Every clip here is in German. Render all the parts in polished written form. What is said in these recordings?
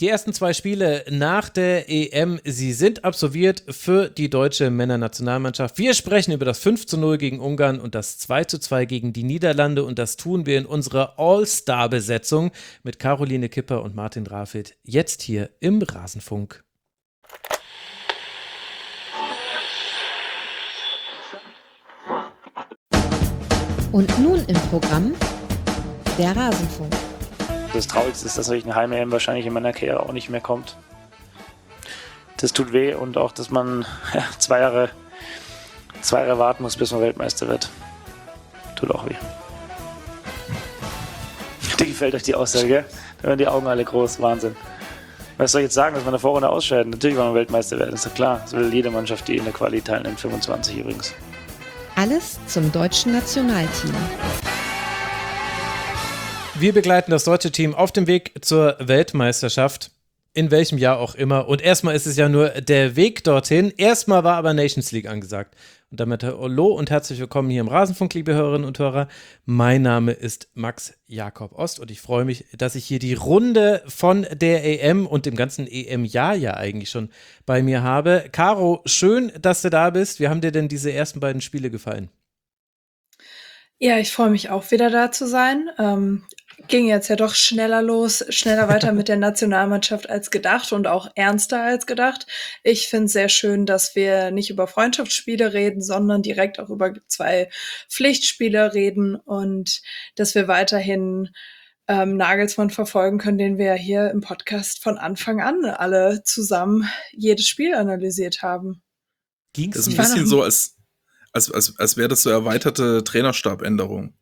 Die ersten 2 Spiele nach der EM, sie sind absolviert für die deutsche Männernationalmannschaft. Wir sprechen über das 5:0 gegen Ungarn und das 2:2 gegen die Niederlande und das tun wir in unserer All-Star-Besetzung mit Caroline Kipper und Martin Rafit jetzt hier im Rasenfunk. Und nun im Programm der Rasenfunk. Das Traurigste ist, dass solch eine Heim-EM wahrscheinlich in meiner Karriere auch nicht mehr kommt. Das tut weh und auch, dass man 2 Jahre warten muss, bis man Weltmeister wird. Tut auch weh. Dir gefällt euch die Aussage, gell? Da werden die Augen alle groß, Wahnsinn. Was soll ich jetzt sagen, dass wir in der Vorrunde ausscheiden? Natürlich wollen wir Weltmeister werden, ist doch klar. Das will jede Mannschaft, die in der Quali teilnimmt, 25 übrigens. Alles zum deutschen Nationalteam. Wir begleiten das deutsche Team auf dem Weg zur Weltmeisterschaft, in welchem Jahr auch immer. Und erstmal ist es ja nur der Weg dorthin. Erstmal war aber Nations League angesagt. Und damit hallo und herzlich willkommen hier im Rasenfunk, liebe Hörerinnen und Hörer. Mein Name ist Max Jakob Ost und ich freue mich, dass ich hier die Runde von der EM und dem ganzen EM-Jahr ja eigentlich schon bei mir habe. Caro, schön, dass du da bist. Wie haben dir denn diese ersten beiden Spiele gefallen? Ja, ich freue mich auch wieder da zu sein. Ging jetzt ja doch schneller weiter mit der Nationalmannschaft als gedacht und auch ernster als gedacht. Ich finde es sehr schön, dass wir nicht über Freundschaftsspiele reden, sondern direkt auch über 2 Pflichtspiele reden und dass wir weiterhin Nagelsmann verfolgen können, den wir ja hier im Podcast von Anfang an alle zusammen jedes Spiel analysiert haben. Das ist ein bisschen so, als wäre das so erweiterte Trainerstabänderung.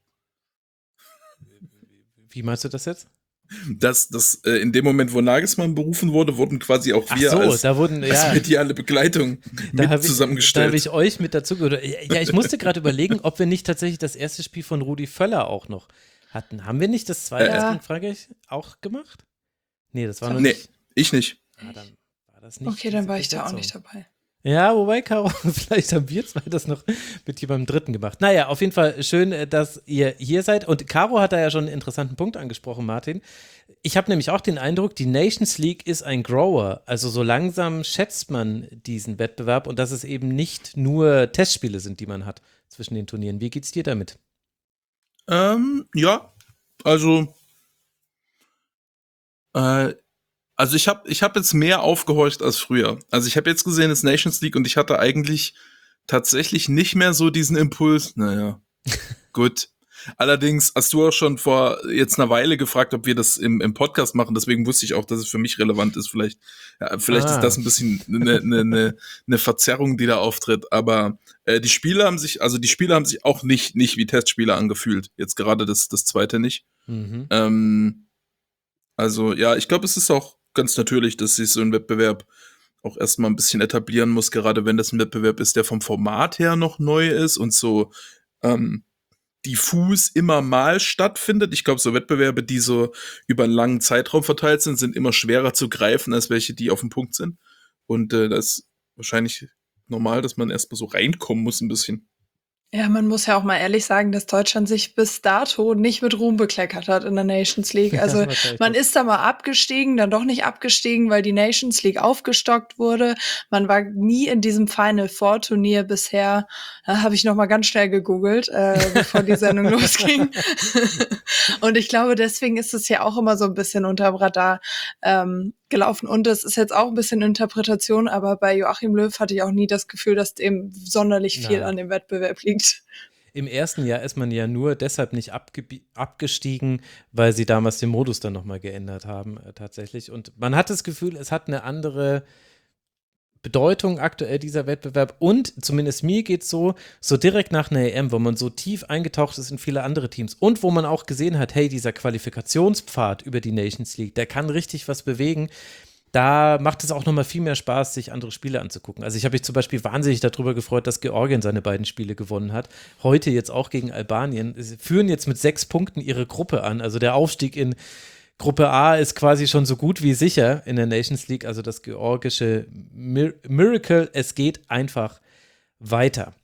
Wie meinst du das jetzt? Dass in dem Moment, wo Nagelsmann berufen wurde, wurden quasi auch wir als mediale Begleitung zusammengestellt. Da habe ich euch mit dazu gehört. Ja, ich musste gerade überlegen, ob wir nicht tatsächlich das erste Spiel von Rudi Völler auch noch hatten. Haben wir nicht das zweite gegen Frankreich auch gemacht? Nee, das war noch nicht. Nee, ich nicht. Ah, dann war das nicht. Okay, dann war ich da auch nicht dabei. Ja, wobei, Caro, vielleicht haben wir 2 das noch mit jemandem Dritten gemacht. Naja, auf jeden Fall schön, dass ihr hier seid. Und Caro hat da ja schon einen interessanten Punkt angesprochen, Martin. Ich habe nämlich auch den Eindruck, die Nations League ist ein Grower. Also so langsam schätzt man diesen Wettbewerb und dass es eben nicht nur Testspiele sind, die man hat zwischen den Turnieren. Wie geht's dir damit? Ja, also ich hab jetzt mehr aufgehorcht als früher. Also ich habe jetzt gesehen, es ist Nations League und ich hatte eigentlich tatsächlich nicht mehr so diesen Impuls. Naja, gut. Allerdings hast du auch schon vor jetzt einer Weile gefragt, ob wir das im Podcast machen. Deswegen wusste ich auch, dass es für mich relevant ist. Vielleicht ist das ein bisschen eine Verzerrung, die da auftritt. Aber die Spiele haben sich auch nicht wie Testspiele angefühlt. Jetzt gerade das zweite nicht. Mhm. Also ja, ich glaube, es ist auch ganz natürlich, dass sich so ein Wettbewerb auch erstmal ein bisschen etablieren muss, gerade wenn das ein Wettbewerb ist, der vom Format her noch neu ist und so diffus immer mal stattfindet. Ich glaube, so Wettbewerbe, die so über einen langen Zeitraum verteilt sind immer schwerer zu greifen, als welche, die auf dem Punkt sind. Und das ist wahrscheinlich normal, dass man erstmal so reinkommen muss ein bisschen. Ja, man muss ja auch mal ehrlich sagen, dass Deutschland sich bis dato nicht mit Ruhm bekleckert hat in der Nations League. Also man ist da mal abgestiegen, dann doch nicht abgestiegen, weil die Nations League aufgestockt wurde. Man war nie in diesem Final Four Turnier bisher. Da habe ich noch mal ganz schnell gegoogelt, bevor die Sendung losging. Und ich glaube, deswegen ist es ja auch immer so ein bisschen unterm Radar gelaufen. Und das ist jetzt auch ein bisschen Interpretation, aber bei Joachim Löw hatte ich auch nie das Gefühl, dass dem sonderlich viel an dem Wettbewerb liegt. Im ersten Jahr ist man ja nur deshalb nicht abgestiegen, weil sie damals den Modus dann nochmal geändert haben, tatsächlich. Und man hat das Gefühl, es hat eine andere Bedeutung aktuell, dieser Wettbewerb. Und zumindest mir geht's so direkt nach einer EM, wo man so tief eingetaucht ist in viele andere Teams und wo man auch gesehen hat, hey, dieser Qualifikationspfad über die Nations League, der kann richtig was bewegen. Da macht es auch nochmal viel mehr Spaß, sich andere Spiele anzugucken. Also ich habe mich zum Beispiel wahnsinnig darüber gefreut, dass Georgien seine beiden Spiele gewonnen hat. Heute jetzt auch gegen Albanien. Sie führen jetzt mit 6 Punkten ihre Gruppe an. Also der Aufstieg in Gruppe A ist quasi schon so gut wie sicher in der Nations League. Also das georgische Miracle, es geht einfach weiter.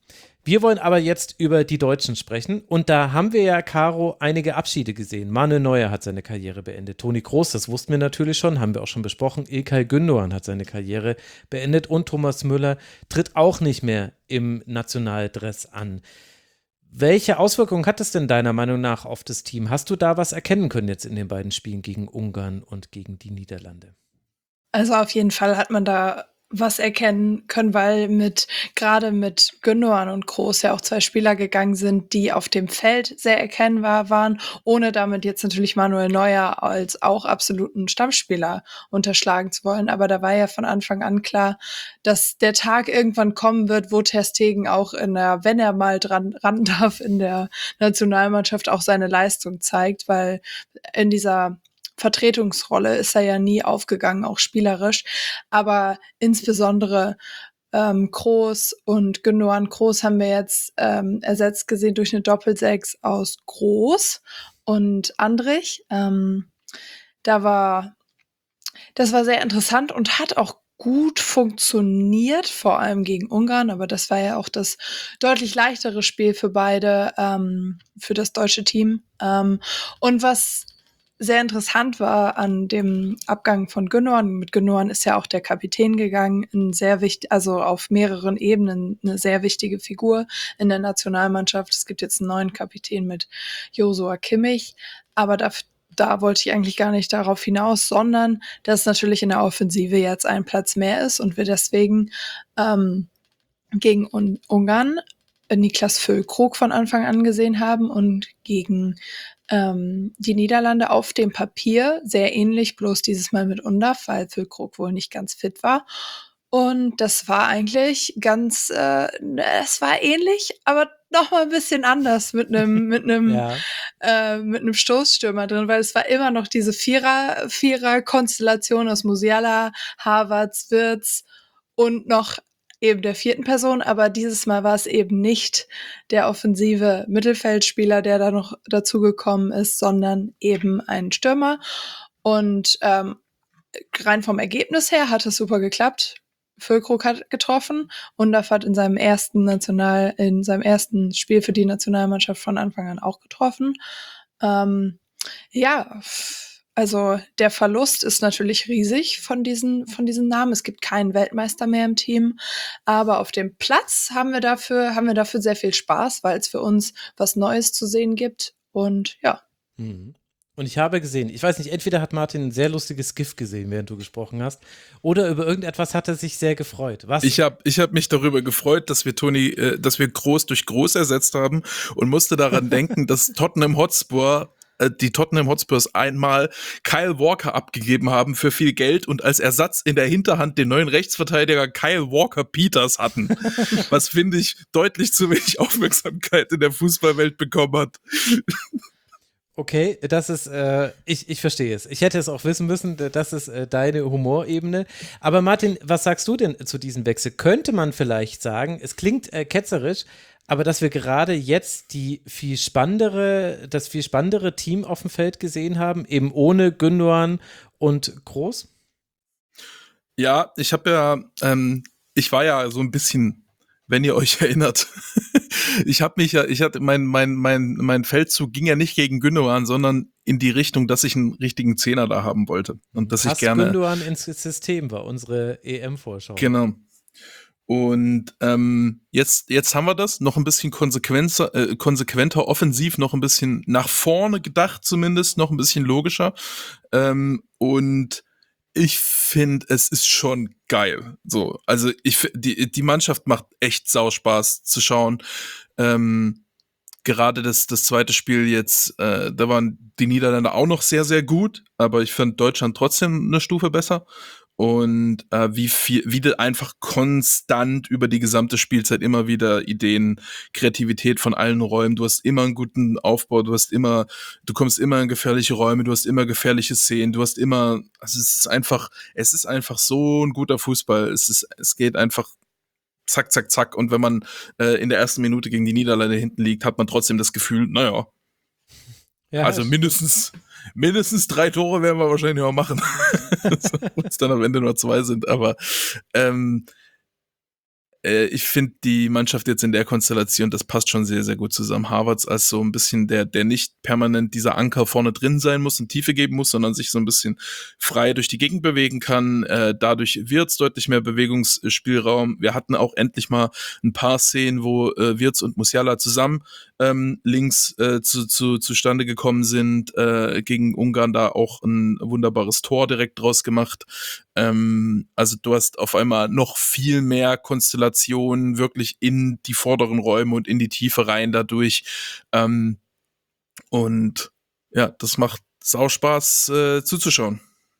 Wir wollen aber jetzt über die Deutschen sprechen und da haben wir ja, Caro, einige Abschiede gesehen. Manuel Neuer hat seine Karriere beendet. Toni Kroos, das wussten wir natürlich schon, haben wir auch schon besprochen. İlkay Gündoğan hat seine Karriere beendet und Thomas Müller tritt auch nicht mehr im Nationaldress an. Welche Auswirkungen hat es denn deiner Meinung nach auf das Team? Hast du da was erkennen können jetzt in den beiden Spielen gegen Ungarn und gegen die Niederlande? Also auf jeden Fall hat man da was erkennen können, weil gerade mit Gündoğan und Kroos ja auch 2 Spieler gegangen sind, die auf dem Feld sehr erkennbar waren, ohne damit jetzt natürlich Manuel Neuer als auch absoluten Stammspieler unterschlagen zu wollen. Aber da war ja von Anfang an klar, dass der Tag irgendwann kommen wird, wo Ter Stegen auch wenn er mal ran darf, in der Nationalmannschaft auch seine Leistung zeigt, weil in dieser Vertretungsrolle ist er ja nie aufgegangen, auch spielerisch. Aber insbesondere Kroos und Gündoğan. Kroos haben wir jetzt ersetzt gesehen durch eine Doppelsechs aus Groß und Andrich. Das war sehr interessant und hat auch gut funktioniert, vor allem gegen Ungarn, aber das war ja auch das deutlich leichtere Spiel für beide, für das deutsche Team. Und was sehr interessant war an dem Abgang von Gündoğan. Mit Gündoğan ist ja auch der Kapitän gegangen, also auf mehreren Ebenen eine sehr wichtige Figur in der Nationalmannschaft. Es gibt jetzt einen neuen Kapitän mit Joshua Kimmich, aber da wollte ich eigentlich gar nicht darauf hinaus, sondern dass natürlich in der Offensive jetzt ein Platz mehr ist und wir deswegen gegen Ungarn Niklas Füllkrug von Anfang an gesehen haben und gegen die Niederlande auf dem Papier sehr ähnlich, bloß dieses Mal mit Undav, weil Füllkrug wohl nicht ganz fit war. Und das war eigentlich es war ähnlich, aber noch mal ein bisschen anders mit einem Stoßstürmer drin, weil es war immer noch diese Vierer-Konstellation aus Musiala, Havertz, Wirtz und noch eben der 4. Person, aber dieses Mal war es eben nicht der offensive Mittelfeldspieler, der da noch dazugekommen ist, sondern eben ein Stürmer. Und rein vom Ergebnis her hat es super geklappt. Füllkrug hat getroffen und Undav hat in seinem ersten Spiel für die Nationalmannschaft von Anfang an auch getroffen. Also der Verlust ist natürlich riesig von diesen Namen. Es gibt keinen Weltmeister mehr im Team, aber auf dem Platz haben wir dafür sehr viel Spaß, weil es für uns was Neues zu sehen gibt und ja. Und ich habe gesehen, ich weiß nicht, entweder hat Martin ein sehr lustiges GIF gesehen, während du gesprochen hast, oder über irgendetwas hat er sich sehr gefreut. Was? Ich hab mich darüber gefreut, dass wir Groß durch Groß ersetzt haben und musste daran denken, dass die Tottenham Hotspurs einmal Kyle Walker abgegeben haben für viel Geld und als Ersatz in der Hinterhand den neuen Rechtsverteidiger Kyle Walker-Peters hatten. Was, finde ich, deutlich zu wenig Aufmerksamkeit in der Fußballwelt bekommen hat. Okay, das ist, ich verstehe es. Ich hätte es auch wissen müssen, das ist deine Humorebene. Aber Martin, was sagst du denn zu diesem Wechsel? Könnte man vielleicht sagen, es klingt ketzerisch, aber dass wir gerade jetzt das viel spannendere Team auf dem Feld gesehen haben, eben ohne Gündoğan und Kroos? Ja, ich war ja so ein bisschen, wenn ihr euch erinnert, mein Feldzug ging ja nicht gegen Gündoğan, sondern in die Richtung, dass ich einen richtigen Zehner da haben wollte. Und dass ich gerne. Gündoğan ins System war, unsere EM-Vorschau. Genau. Und jetzt haben wir das, noch ein bisschen konsequenter offensiv, noch ein bisschen nach vorne gedacht zumindest, noch ein bisschen logischer. Und ich finde, es ist schon geil. So, also die Mannschaft macht echt Sauspaß zu schauen. Gerade das zweite Spiel jetzt, da waren die Niederländer auch noch sehr, sehr gut, aber ich fand Deutschland trotzdem eine Stufe besser. Und wie du einfach konstant über die gesamte Spielzeit immer wieder Ideen, Kreativität von allen Räumen, du hast immer einen guten Aufbau, du kommst immer in gefährliche Räume, du hast immer gefährliche Szenen, es ist einfach so ein guter Fußball, es geht einfach zack, zack, zack, und wenn man in der ersten Minute gegen die Niederlande hinten liegt, hat man trotzdem das Gefühl, naja, also mindestens 3 Tore werden wir wahrscheinlich auch machen. Wenn es dann am Ende nur 2 sind. Aber ich finde die Mannschaft jetzt in der Konstellation, das passt schon sehr, sehr gut zusammen. Harvards als so ein bisschen der nicht permanent dieser Anker vorne drin sein muss und Tiefe geben muss, sondern sich so ein bisschen frei durch die Gegend bewegen kann. Dadurch wird's deutlich mehr Bewegungsspielraum. Wir hatten auch endlich mal ein paar Szenen, wo Wirtz und Musiala zusammen links zustande gekommen sind, gegen Ungarn da auch ein wunderbares Tor direkt draus gemacht. Also du hast auf einmal noch viel mehr Konstellationen wirklich in die vorderen Räume und in die Tiefe rein dadurch. Und ja, das macht sau Spaß zuzuschauen.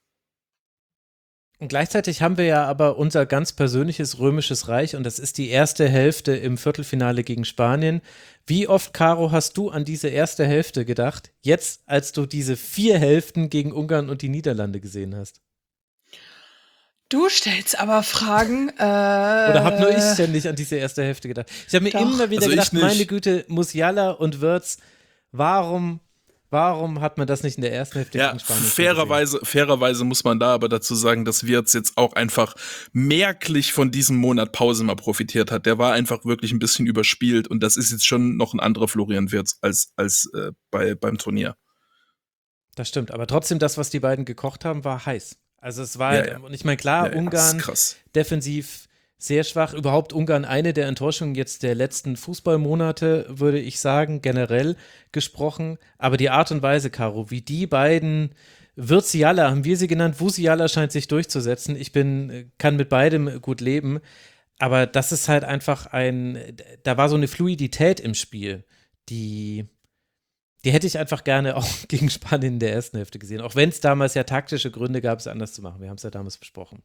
Und gleichzeitig haben wir ja aber unser ganz persönliches römisches Reich und das ist die erste Hälfte im Viertelfinale gegen Spanien. Wie oft, Caro, hast du an diese erste Hälfte gedacht, jetzt als du diese 4 Hälften gegen Ungarn und die Niederlande gesehen hast? Du stellst aber Fragen. Oder habe nur ich ständig an diese erste Hälfte gedacht? Ich habe mir Doch. immer wieder Also ich gedacht, nicht. meine Güte, Musiala und Wirtz, warum hat man das nicht in der ersten Hälfte Ja, gegen Spanien gesehen? fairerweise muss man da aber dazu sagen, dass Wirtz jetzt auch einfach merklich von diesem Monat Pause mal profitiert hat. Der war einfach wirklich ein bisschen überspielt und das ist jetzt schon noch ein anderer Florian Wirtz als beim Turnier. Das stimmt, aber trotzdem, das, was die beiden gekocht haben, war heiß. Also es war, Ja, ja. und ich meine, klar, Ja, das Ungarn ist krass. defensiv sehr schwach. Überhaupt Ungarn eine der Enttäuschungen jetzt der letzten Fußballmonate, würde ich sagen, generell gesprochen. Aber die Art und Weise, Caro, wie die beiden, Wirziala, haben wir sie genannt, Wusiala scheint sich durchzusetzen. Ich kann mit beidem gut leben. Aber das ist halt einfach da war so eine Fluidität im Spiel, die hätte ich einfach gerne auch gegen Spanien in der ersten Hälfte gesehen. Auch wenn es damals ja taktische Gründe gab, es anders zu machen. Wir haben es ja damals besprochen.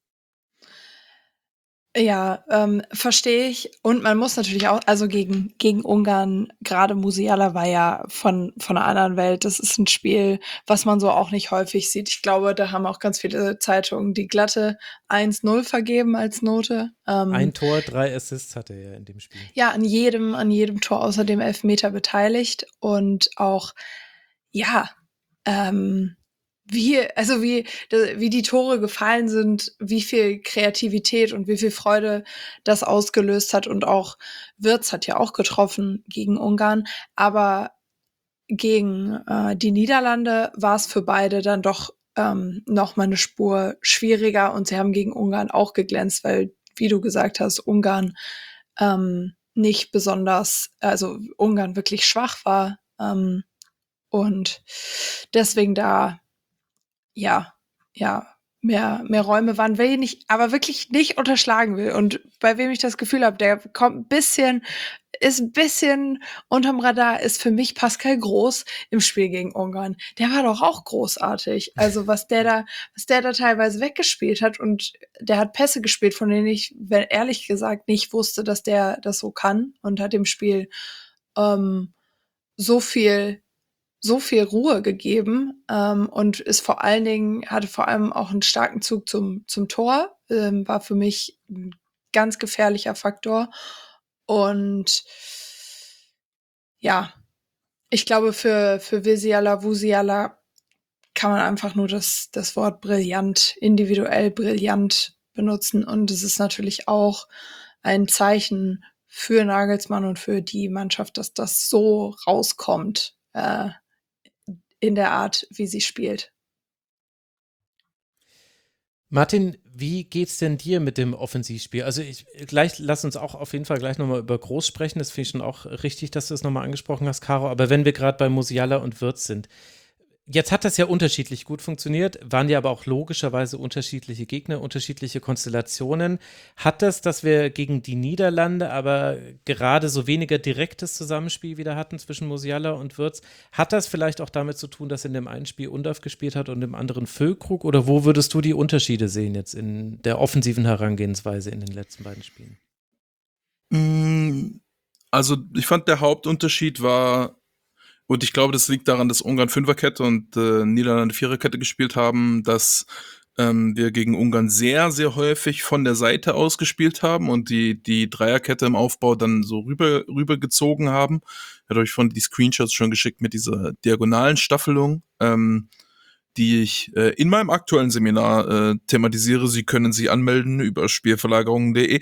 Ja, verstehe ich. Und man muss natürlich auch, also gegen Ungarn, gerade Musiala war ja von einer anderen Welt. Das ist ein Spiel, was man so auch nicht häufig sieht. Ich glaube, da haben auch ganz viele Zeitungen die glatte 1-0 vergeben als Note. Ein Tor, 3 Assists hatte er in dem Spiel. Ja, an jedem Tor außer dem Elfmeter beteiligt und auch, ja, wie die Tore gefallen sind, wie viel Kreativität und wie viel Freude das ausgelöst hat und auch Wirtz hat ja auch getroffen gegen Ungarn, aber gegen die Niederlande war es für beide dann doch noch mal eine Spur schwieriger und sie haben gegen Ungarn auch geglänzt, weil, wie du gesagt hast, Ungarn nicht besonders, also Ungarn wirklich schwach war und deswegen da ja, mehr Räume waren, aber wirklich nicht unterschlagen will. Und bei wem ich das Gefühl habe, der ist ein bisschen unterm Radar, ist für mich Pascal Groß im Spiel gegen Ungarn. Der war doch auch großartig. Also was der da teilweise weggespielt hat und der hat Pässe gespielt, von denen ich, ehrlich gesagt, nicht wusste, dass der das so kann und hat dem Spiel so viel Ruhe gegeben und hatte vor allem auch einen starken Zug zum Tor, war für mich ein ganz gefährlicher Faktor. Und ja, ich glaube, für Wusiala kann man einfach nur das Wort brillant, individuell brillant benutzen. Und es ist natürlich auch ein Zeichen für Nagelsmann und für die Mannschaft, dass das so rauskommt in der Art, wie sie spielt. Martin, wie geht's denn dir mit dem Offensivspiel? Also lass uns auch auf jeden Fall gleich nochmal über Groß sprechen. Das finde ich schon auch richtig, dass du es nochmal angesprochen hast, Caro. Aber wenn wir gerade bei Musiala und Wirtz sind, jetzt hat das ja unterschiedlich gut funktioniert, waren ja aber auch logischerweise unterschiedliche Gegner, unterschiedliche Konstellationen. Hat das, dass wir gegen die Niederlande aber gerade so weniger direktes Zusammenspiel wieder hatten zwischen Musiala und Wirtz, hat das vielleicht auch damit zu tun, dass in dem einen Spiel Undorf gespielt hat und im anderen Füllkrug? Oder wo würdest du die Unterschiede sehen jetzt in der offensiven Herangehensweise in den letzten beiden Spielen? Also ich fand, der Hauptunterschied war, und ich glaube, das liegt daran, dass Ungarn Fünferkette und Niederlande Viererkette gespielt haben, dass wir gegen Ungarn sehr, sehr häufig von der Seite aus gespielt haben und die Dreierkette im Aufbau dann so rübergezogen haben. Ich hatte euch von die Screenshots schon geschickt mit dieser diagonalen Staffelung. die ich in meinem aktuellen Seminar thematisiere. Sie können sich anmelden über spielverlagerungen.de.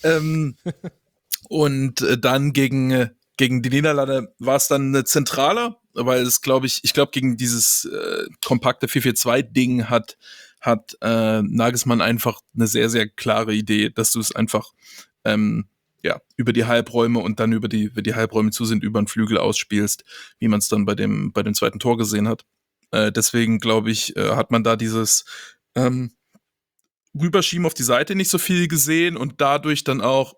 Und dann gegen die Niederlande war es dann zentraler, weil es, glaube ich gegen dieses kompakte 4-4-2-Ding hat Nagelsmann einfach eine sehr, sehr klare Idee, dass du es einfach über die Halbräume und dann wenn die Halbräume zu sind, über den Flügel ausspielst, wie man es dann bei dem zweiten Tor gesehen hat. Deswegen, glaube ich, hat man da dieses Rüberschieben auf die Seite nicht so viel gesehen und dadurch dann auch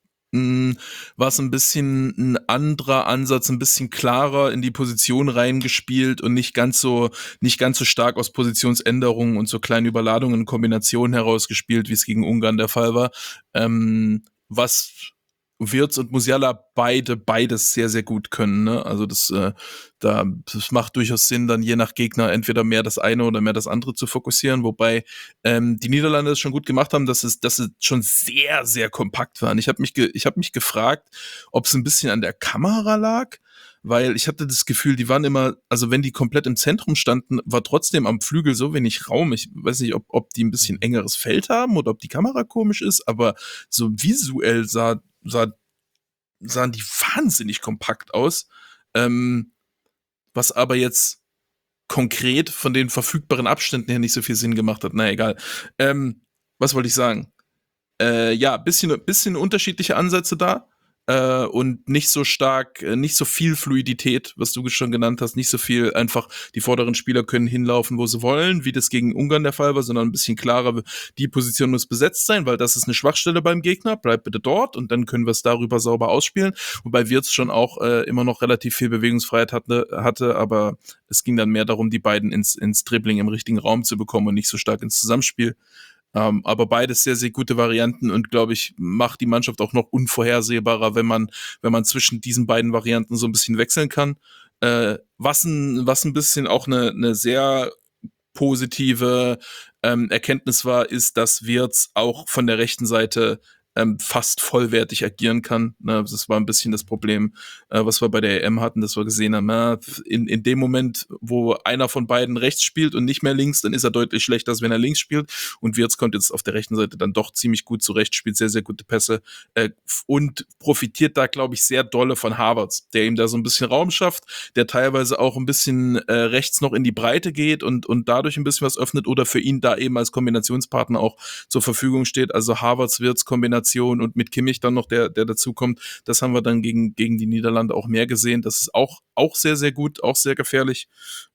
war es ein bisschen ein anderer Ansatz, ein bisschen klarer in die Position reingespielt und nicht ganz so stark aus Positionsänderungen und so kleinen Überladungen in Kombination herausgespielt, wie es gegen Ungarn der Fall war. Was Wirtz und Musiala beides sehr, sehr gut können. Ne? Also das macht durchaus Sinn, dann je nach Gegner entweder mehr das eine oder mehr das andere zu fokussieren, wobei die Niederlande es schon gut gemacht haben, dass sie schon sehr, sehr kompakt waren. Ich habe mich gefragt, ob es ein bisschen an der Kamera lag, weil ich hatte das Gefühl, die waren immer, also wenn die komplett im Zentrum standen, war trotzdem am Flügel so wenig Raum. Ich weiß nicht, ob die ein bisschen engeres Feld haben oder ob die Kamera komisch ist, aber so visuell sahen die wahnsinnig kompakt aus, was aber jetzt konkret von den verfügbaren Abständen her nicht so viel Sinn gemacht hat. Na egal. Was wollte ich sagen? Bisschen unterschiedliche Ansätze da. Und nicht so stark, nicht so viel Fluidität, was du schon genannt hast, nicht so viel einfach, die vorderen Spieler können hinlaufen, wo sie wollen, wie das gegen Ungarn der Fall war, sondern ein bisschen klarer, die Position muss besetzt sein, weil das ist eine Schwachstelle beim Gegner, bleibt bitte dort und dann können wir es darüber sauber ausspielen, wobei Wirtz schon auch immer noch relativ viel Bewegungsfreiheit hatte, aber es ging dann mehr darum, die beiden ins Dribbling im richtigen Raum zu bekommen und nicht so stark ins Zusammenspiel. Aber beides sehr, sehr gute Varianten und, glaube ich, macht die Mannschaft auch noch unvorhersehbarer, wenn man zwischen diesen beiden Varianten so ein bisschen wechseln kann. Was ein bisschen auch eine sehr positive Erkenntnis war, ist, dass Wirtz auch von der rechten Seite fast vollwertig agieren kann. Das war ein bisschen das Problem, was wir bei der EM hatten, dass wir gesehen haben, in dem Moment, wo einer von beiden rechts spielt und nicht mehr links, dann ist er deutlich schlechter, als wenn er links spielt. Und Wirtz kommt jetzt auf der rechten Seite dann doch ziemlich gut zurecht, spielt sehr, sehr gute Pässe und profitiert da, glaube ich, sehr dolle von Havertz, der ihm da so ein bisschen Raum schafft, der teilweise auch ein bisschen rechts noch in die Breite geht und dadurch ein bisschen was öffnet oder für ihn da eben als Kombinationspartner auch zur Verfügung steht. Also Havertz-Wirtz-Kombination und mit Kimmich dann noch, der dazu kommt, das haben wir dann gegen die Niederlande auch mehr gesehen. Das ist auch sehr, sehr gut, auch sehr gefährlich.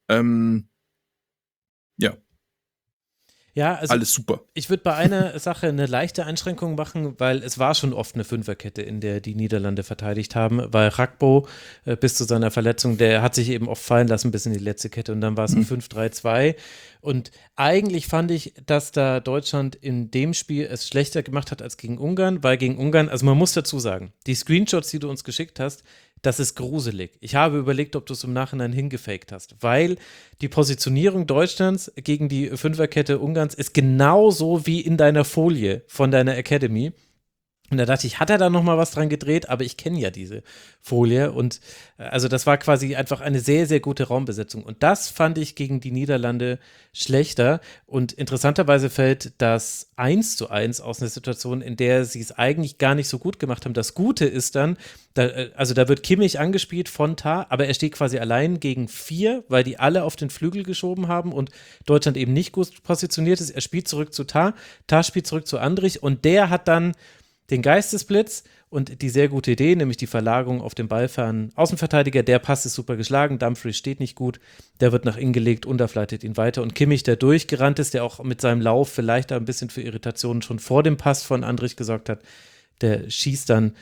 Ja, also alles super. Ich würde bei einer Sache eine leichte Einschränkung machen, weil es war schon oft eine Fünferkette, in der die Niederlande verteidigt haben, weil Rakpo bis zu seiner Verletzung, der hat sich eben oft fallen lassen bis in die letzte Kette und dann war es ein 5-3-2 und eigentlich fand ich, dass da Deutschland in dem Spiel es schlechter gemacht hat als gegen Ungarn, weil gegen Ungarn, also man muss dazu sagen, die Screenshots, die du uns geschickt hast, das ist gruselig. Ich habe überlegt, ob du es im Nachhinein hingefaked hast, weil die Positionierung Deutschlands gegen die Fünferkette Ungarns ist genauso wie in deiner Folie von deiner Academy. Und da dachte ich, hat er da nochmal was dran gedreht? Aber ich kenne ja diese Folie und also das war quasi einfach eine sehr, sehr gute Raumbesetzung. Und das fand ich gegen die Niederlande schlechter. Und interessanterweise fällt das 1:1 aus einer Situation, in der sie es eigentlich gar nicht so gut gemacht haben. Das Gute ist dann, da wird Kimmich angespielt von Tah, aber er steht quasi allein gegen 4, weil die alle auf den Flügel geschoben haben und Deutschland eben nicht gut positioniert ist. Er spielt zurück zu Tah, Tah spielt zurück zu Andrich und der hat dann den Geistesblitz und die sehr gute Idee, nämlich die Verlagerung auf den ballfernen Außenverteidiger. Der Pass ist super geschlagen, Dumfries steht nicht gut, der wird nach innen gelegt, Undav leitet ihn weiter und Kimmich, der durchgerannt ist, der auch mit seinem Lauf vielleicht ein bisschen für Irritationen schon vor dem Pass von Andrich gesorgt hat, der schießt dann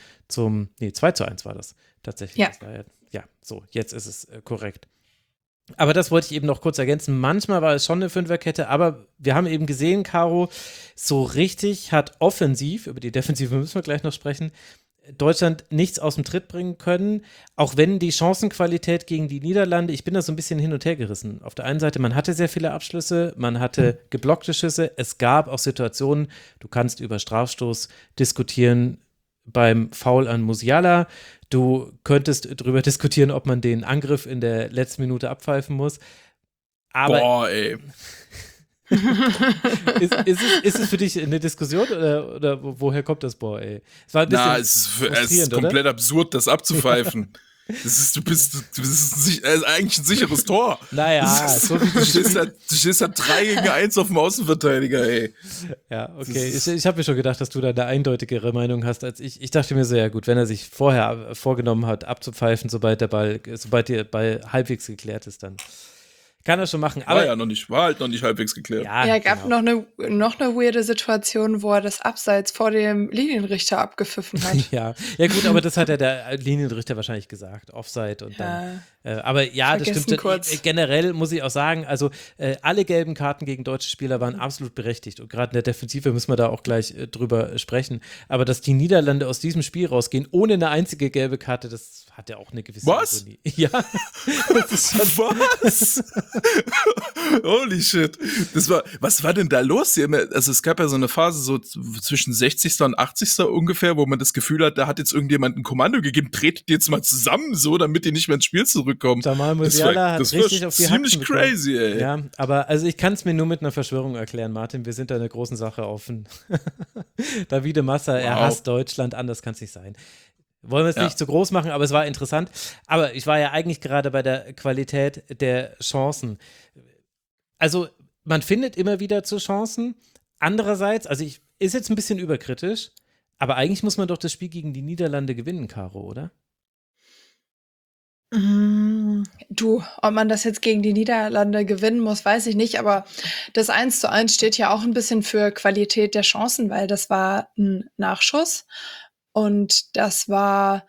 2:1 war das tatsächlich. Ja. Das war so, jetzt ist es korrekt. Aber das wollte ich eben noch kurz ergänzen. Manchmal war es schon eine Fünferkette, aber wir haben eben gesehen, Caro, so richtig hat offensiv, über die Defensive müssen wir gleich noch sprechen, Deutschland nichts aus dem Tritt bringen können, auch wenn die Chancenqualität gegen die Niederlande, ich bin da so ein bisschen hin und her gerissen. Auf der einen Seite, man hatte sehr viele Abschlüsse, man hatte geblockte Schüsse, es gab auch Situationen, du kannst über Strafstoß diskutieren beim Foul an Musiala, du könntest darüber diskutieren, ob man den Angriff in der letzten Minute abpfeifen muss. Aber Boah, ey. ist es für dich eine Diskussion oder woher kommt das Boah, ey? Es war ein bisschen Es ist komplett absurd, das abzupfeifen. Du bist eigentlich ein sicheres Tor. Naja, so wie du stehst da 3-1 auf dem Außenverteidiger, ey. Ja, okay. Ich habe mir schon gedacht, dass du da eine eindeutigere Meinung hast als ich. Ich dachte mir so, ja gut, wenn er sich vorher vorgenommen hat, abzupfeifen, sobald der Ball halbwegs geklärt ist, dann kann er schon machen. Aber War halt noch nicht halbwegs geklärt. Ja, gab noch eine weirde Situation, wo er das Abseits vor dem Linienrichter abgepfiffen hat. ja, gut, aber das hat ja der Linienrichter wahrscheinlich gesagt, Offside und dann. Aber ja, das stimmt. Generell muss ich auch sagen, also alle gelben Karten gegen deutsche Spieler waren absolut berechtigt und gerade in der Defensive müssen wir da auch gleich drüber sprechen. Aber dass die Niederlande aus diesem Spiel rausgehen ohne eine einzige gelbe Karte, das hat ja auch eine gewisse Ironie. Ja. Das ist was? Holy shit. Was war denn da los hier? Also es gab ja so eine Phase so zwischen 60. und 80. ungefähr, wo man das Gefühl hat, da hat jetzt irgendjemand ein Kommando gegeben, tretet jetzt mal zusammen so, damit die nicht mehr ins Spiel zurückkommen. Jamal Musiala hat richtig auf die Hacken ziemlich crazy, ey. Ja, aber also ich kann es mir nur mit einer Verschwörung erklären, Martin. Wir sind da einer großen Sache offen. Davide Massa, er hasst Deutschland, anders kann es nicht sein. Wollen wir es nicht zu groß machen, aber es war interessant. Aber ich war ja eigentlich gerade bei der Qualität der Chancen. Also man findet immer wieder zu Chancen. Andererseits, ist jetzt ein bisschen überkritisch, aber eigentlich muss man doch das Spiel gegen die Niederlande gewinnen, Caro, oder? Du, ob man das jetzt gegen die Niederlande gewinnen muss, weiß ich nicht, aber das 1:1 steht ja auch ein bisschen für Qualität der Chancen, weil das war ein Nachschuss und das war,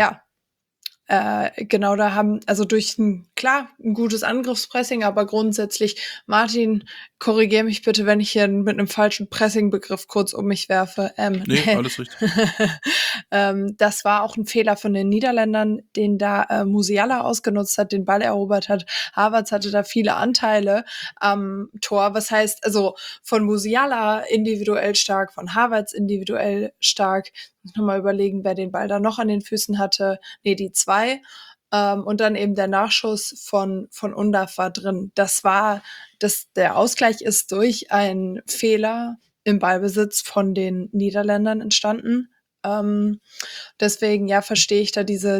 genau, da haben, also durch ein gutes Angriffspressing, aber grundsätzlich, Martin, korrigier mich bitte, wenn ich hier mit einem falschen Pressing-Begriff kurz um mich werfe. Nee, alles richtig. Das war auch ein Fehler von den Niederländern, den da Musiala ausgenutzt hat, den Ball erobert hat. Havertz hatte da viele Anteile am Tor. Was heißt, also von Musiala individuell stark, von Havertz individuell stark. Muss noch mal überlegen, wer den Ball da noch an den Füßen hatte. Nee, die zwei. Und dann eben der Nachschuss von Undav war drin. Der Ausgleich ist durch einen Fehler im Ballbesitz von den Niederländern entstanden. Deswegen, verstehe ich da diese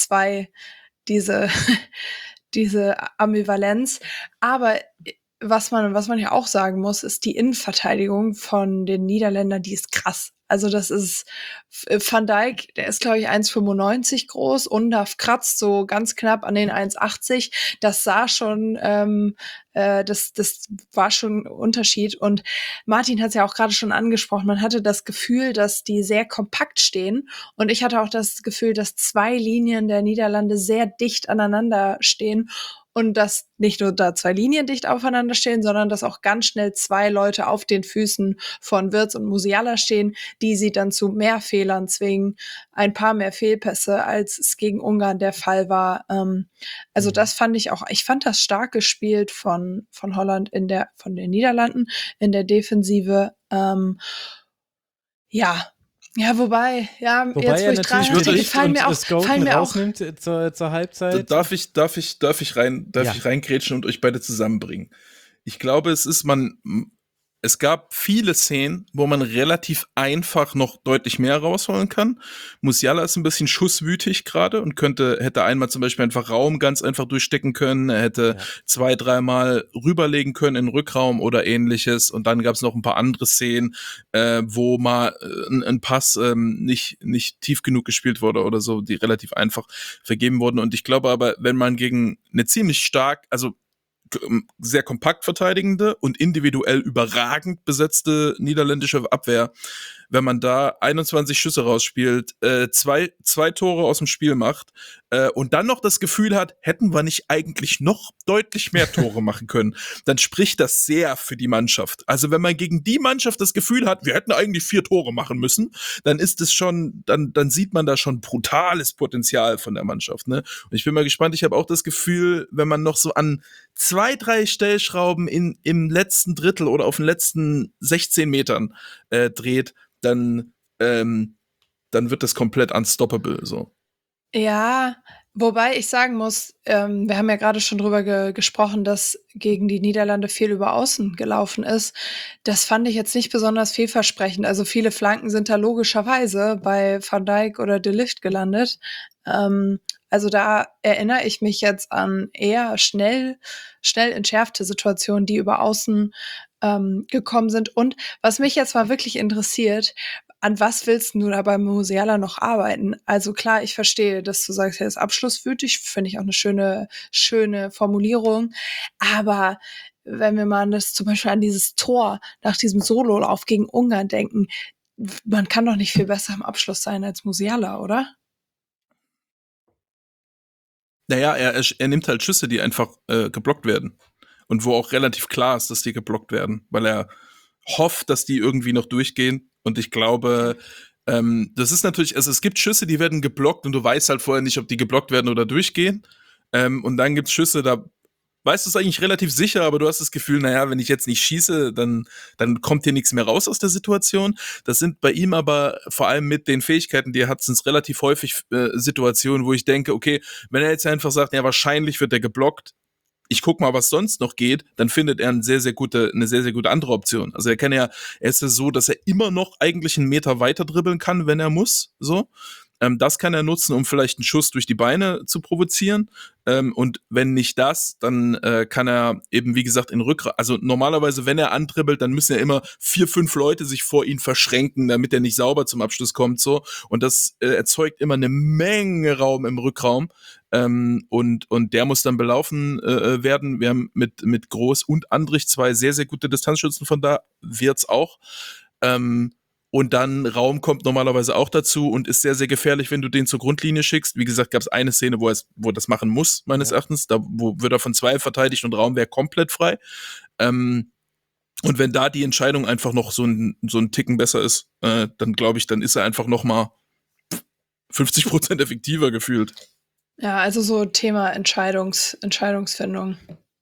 Ambivalenz. Aber was man ja auch sagen muss, ist die Innenverteidigung von den Niederländern, die ist krass. Also das ist Van Dijk, der ist glaube ich 1,95 groß, Undav kratzt so ganz knapp an den 1,80. Das sah schon, das war schon ein Unterschied. Und Martin hat es ja auch gerade schon angesprochen, man hatte das Gefühl, dass die sehr kompakt stehen. Und ich hatte auch das Gefühl, dass 2 Linien der Niederlande sehr dicht aneinander stehen. Und dass nicht nur da 2 Linien dicht aufeinander stehen, sondern dass auch ganz schnell 2 Leute auf den Füßen von Wirtz und Musiala stehen, die sie dann zu mehr Fehlern zwingen, ein paar mehr Fehlpässe, als es gegen Ungarn der Fall war. Also das fand ich auch, ich fand das stark gespielt von Holland von den Niederlanden in der Defensive. Wobei jetzt, wo ich dran denke, fallen mir auch zur Halbzeit. Darf ich reingrätschen und euch beide zusammenbringen? Ich glaube, es gab viele Szenen, wo man relativ einfach noch deutlich mehr rausholen kann. Musiala ist ein bisschen schusswütig gerade und hätte einmal zum Beispiel einfach Raum ganz einfach durchstecken können. Er hätte 2-3 Mal rüberlegen können in den Rückraum oder ähnliches. Und dann gab es noch ein paar andere Szenen, wo mal ein Pass nicht tief genug gespielt wurde oder so, die relativ einfach vergeben wurden. Und ich glaube aber, wenn man gegen eine ziemlich sehr kompakt verteidigende und individuell überragend besetzte niederländische Abwehr, wenn man da 21 Schüsse rausspielt, 2 Tore aus dem Spiel macht und dann noch das Gefühl hat, hätten wir nicht eigentlich noch deutlich mehr Tore machen können, dann spricht das sehr für die Mannschaft. Also wenn man gegen die Mannschaft das Gefühl hat, wir hätten eigentlich 4 Tore machen müssen, dann ist es schon, dann sieht man da schon brutales Potenzial von der Mannschaft, ne? Und ich bin mal gespannt, ich habe auch das Gefühl, wenn man noch so an 2-3 Stellschrauben im letzten Drittel oder auf den letzten 16 Metern dreht, dann wird das komplett unstoppable, so. Ja, Wobei ich sagen muss, wir haben ja gerade schon drüber gesprochen, dass gegen die Niederlande viel über Außen gelaufen ist. Das fand ich jetzt nicht besonders vielversprechend. Also viele Flanken sind da logischerweise bei Van Dijk oder De Ligt gelandet. Also da erinnere ich mich jetzt an eher schnell entschärfte Situationen, die über Außen gekommen sind. Und was mich jetzt mal wirklich interessiert, an was willst du da bei Musiala noch arbeiten? Also klar, ich verstehe, dass du sagst, er ist abschlusswütig, finde ich auch eine schöne Formulierung. Aber wenn wir mal zum Beispiel an dieses Tor nach diesem Sololauf gegen Ungarn denken, man kann doch nicht viel besser im Abschluss sein als Musiala, oder? Naja, er nimmt halt Schüsse, die einfach geblockt werden. Und wo auch relativ klar ist, dass die geblockt werden, weil er hofft, dass die irgendwie noch durchgehen. Und ich glaube, das ist natürlich, also es gibt Schüsse, die werden geblockt und du weißt halt vorher nicht, ob die geblockt werden oder durchgehen. Und dann gibt's Schüsse, da weißt du es eigentlich relativ sicher, aber du hast das Gefühl, naja, wenn ich jetzt nicht schieße, dann kommt hier nichts mehr raus aus der Situation. Das sind bei ihm aber vor allem mit den Fähigkeiten, die er hat, sind es relativ häufig Situationen, wo ich denke, okay, wenn er jetzt einfach sagt, ja, wahrscheinlich wird er geblockt, ich guck mal, was sonst noch geht, dann findet er eine sehr, sehr gute andere Option. Also er ist ja so, dass er immer noch eigentlich einen Meter weiter dribbeln kann, wenn er muss, so. Das kann er nutzen, um vielleicht einen Schuss durch die Beine zu provozieren. Und wenn nicht das, dann kann er eben, wie gesagt, also normalerweise, wenn er andribbelt, dann müssen ja immer 4, 5 Leute sich vor ihn verschränken, damit er nicht sauber zum Abschluss kommt, so. Und das erzeugt immer eine Menge Raum im Rückraum. Und der muss dann belaufen werden. Wir haben mit Groß und Andrich 2 sehr, sehr gute Distanzschützen, von da wird's auch. Und dann Raum kommt normalerweise auch dazu und ist sehr, sehr gefährlich, wenn du den zur Grundlinie schickst. Wie gesagt, gab es eine Szene, wo er das machen muss, meines Erachtens. Da wird er von 2 verteidigt und Raum wäre komplett frei. Und wenn da die Entscheidung einfach noch so ein Ticken besser ist, dann glaube ich, dann ist er einfach noch mal 50% effektiver gefühlt. Ja, also so Thema Entscheidungsfindung.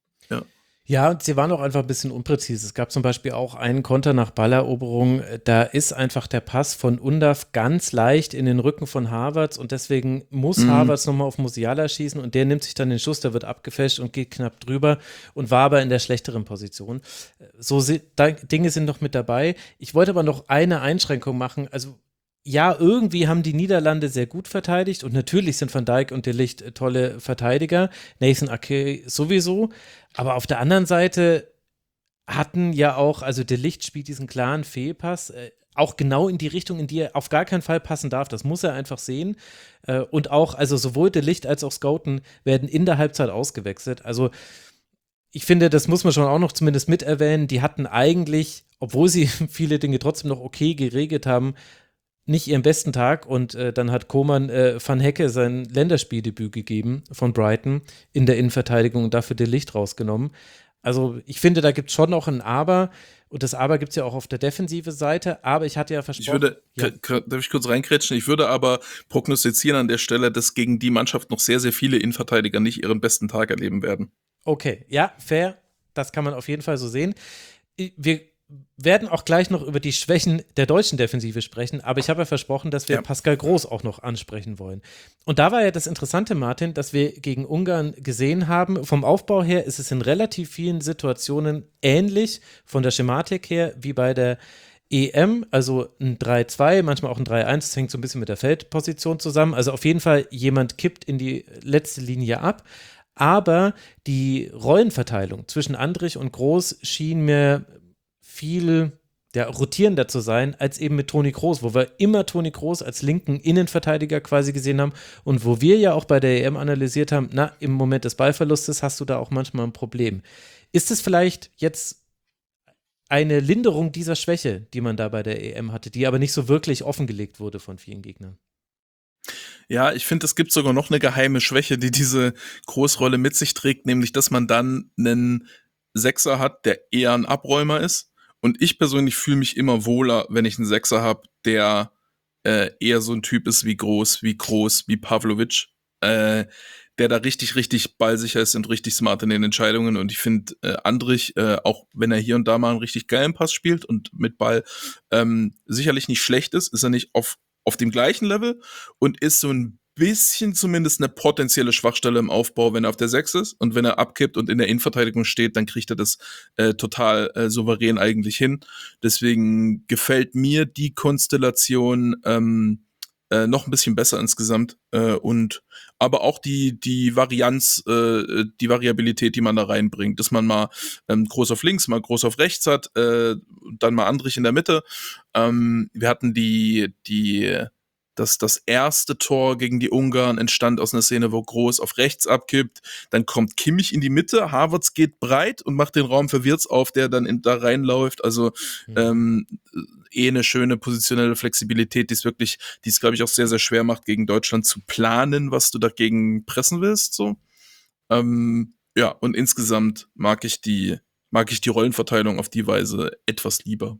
Ja, und sie waren auch einfach ein bisschen unpräzise. Es gab zum Beispiel auch einen Konter nach Balleroberung, da ist einfach der Pass von Undav ganz leicht in den Rücken von Havertz und deswegen muss Havertz nochmal auf Musiala schießen und der nimmt sich dann den Schuss, der wird abgefälscht und geht knapp drüber und war aber in der schlechteren Position. So Dinge sind noch mit dabei. Ich wollte aber noch eine Einschränkung machen, also ja, irgendwie haben die Niederlande sehr gut verteidigt und natürlich sind Van Dijk und De Ligt tolle Verteidiger, Nathan Ake sowieso, aber auf der anderen Seite hatten ja auch, also De Ligt spielt diesen klaren Fehlpass, auch genau in die Richtung, in die er auf gar keinen Fall passen darf, das muss er einfach sehen und auch, also sowohl De Ligt als auch Schouten werden in der Halbzeit ausgewechselt, also ich finde, das muss man schon auch noch zumindest mit erwähnen, die hatten eigentlich, obwohl sie viele Dinge trotzdem noch okay geregelt haben, nicht ihren besten Tag und dann hat Koeman Van Hecke sein Länderspieldebüt gegeben von Brighton in der Innenverteidigung und dafür De Ligt rausgenommen. Also ich finde, da gibt es schon noch ein Aber und das Aber gibt es ja auch auf der defensive Seite, aber ich hatte ja versprochen. Darf ich kurz reinkrätschen? Ich würde aber prognostizieren an der Stelle, dass gegen die Mannschaft noch sehr, sehr viele Innenverteidiger nicht ihren besten Tag erleben werden. Okay, ja, fair, das kann man auf jeden Fall so sehen. Wir werden auch gleich noch über die Schwächen der deutschen Defensive sprechen, aber ich habe ja versprochen, dass wir Pascal Groß auch noch ansprechen wollen. Und da war ja das Interessante, Martin, dass wir gegen Ungarn gesehen haben, vom Aufbau her ist es in relativ vielen Situationen ähnlich von der Schematik her wie bei der EM, also ein 3-2, manchmal auch ein 3-1, das hängt so ein bisschen mit der Feldposition zusammen, also auf jeden Fall jemand kippt in die letzte Linie ab, aber die Rollenverteilung zwischen Andrich und Groß schien mir viel rotierender zu sein, als eben mit Toni Kroos, wo wir immer Toni Kroos als linken Innenverteidiger quasi gesehen haben und wo wir ja auch bei der EM analysiert haben, im Moment des Ballverlustes hast du da auch manchmal ein Problem. Ist es vielleicht jetzt eine Linderung dieser Schwäche, die man da bei der EM hatte, die aber nicht so wirklich offengelegt wurde von vielen Gegnern? Ja, ich finde, es gibt sogar noch eine geheime Schwäche, die diese Großrolle mit sich trägt, nämlich, dass man dann einen Sechser hat, der eher ein Abräumer ist. Und ich persönlich fühle mich immer wohler, wenn ich einen Sechser habe, der eher so ein Typ ist wie Groß, wie Kroos, wie Pavlovic, der da richtig, richtig ballsicher ist und richtig smart in den Entscheidungen. Und ich finde, Andrich, auch wenn er hier und da mal einen richtig geilen Pass spielt und mit Ball sicherlich nicht schlecht ist er nicht auf dem gleichen Level und ist so ein bisschen zumindest eine potenzielle Schwachstelle im Aufbau, wenn er auf der 6 ist, und wenn er abkippt und in der Innenverteidigung steht, dann kriegt er das total souverän eigentlich hin. Deswegen gefällt mir die Konstellation noch ein bisschen besser insgesamt und aber auch die Varianz, die Variabilität, die man da reinbringt, dass man mal groß auf links, mal groß auf rechts hat, dann mal Andrich in der Mitte. Wir hatten das erste Tor gegen die Ungarn entstand aus einer Szene, wo Groß auf rechts abkippt, dann kommt Kimmich in die Mitte, Havertz geht breit und macht den Raum für Wirtz auf, der dann da reinläuft, also eine schöne positionelle Flexibilität, die es glaube ich auch sehr, sehr schwer macht, gegen Deutschland zu planen, was du dagegen pressen willst, so. Ja, und insgesamt mag ich die Rollenverteilung auf die Weise etwas lieber.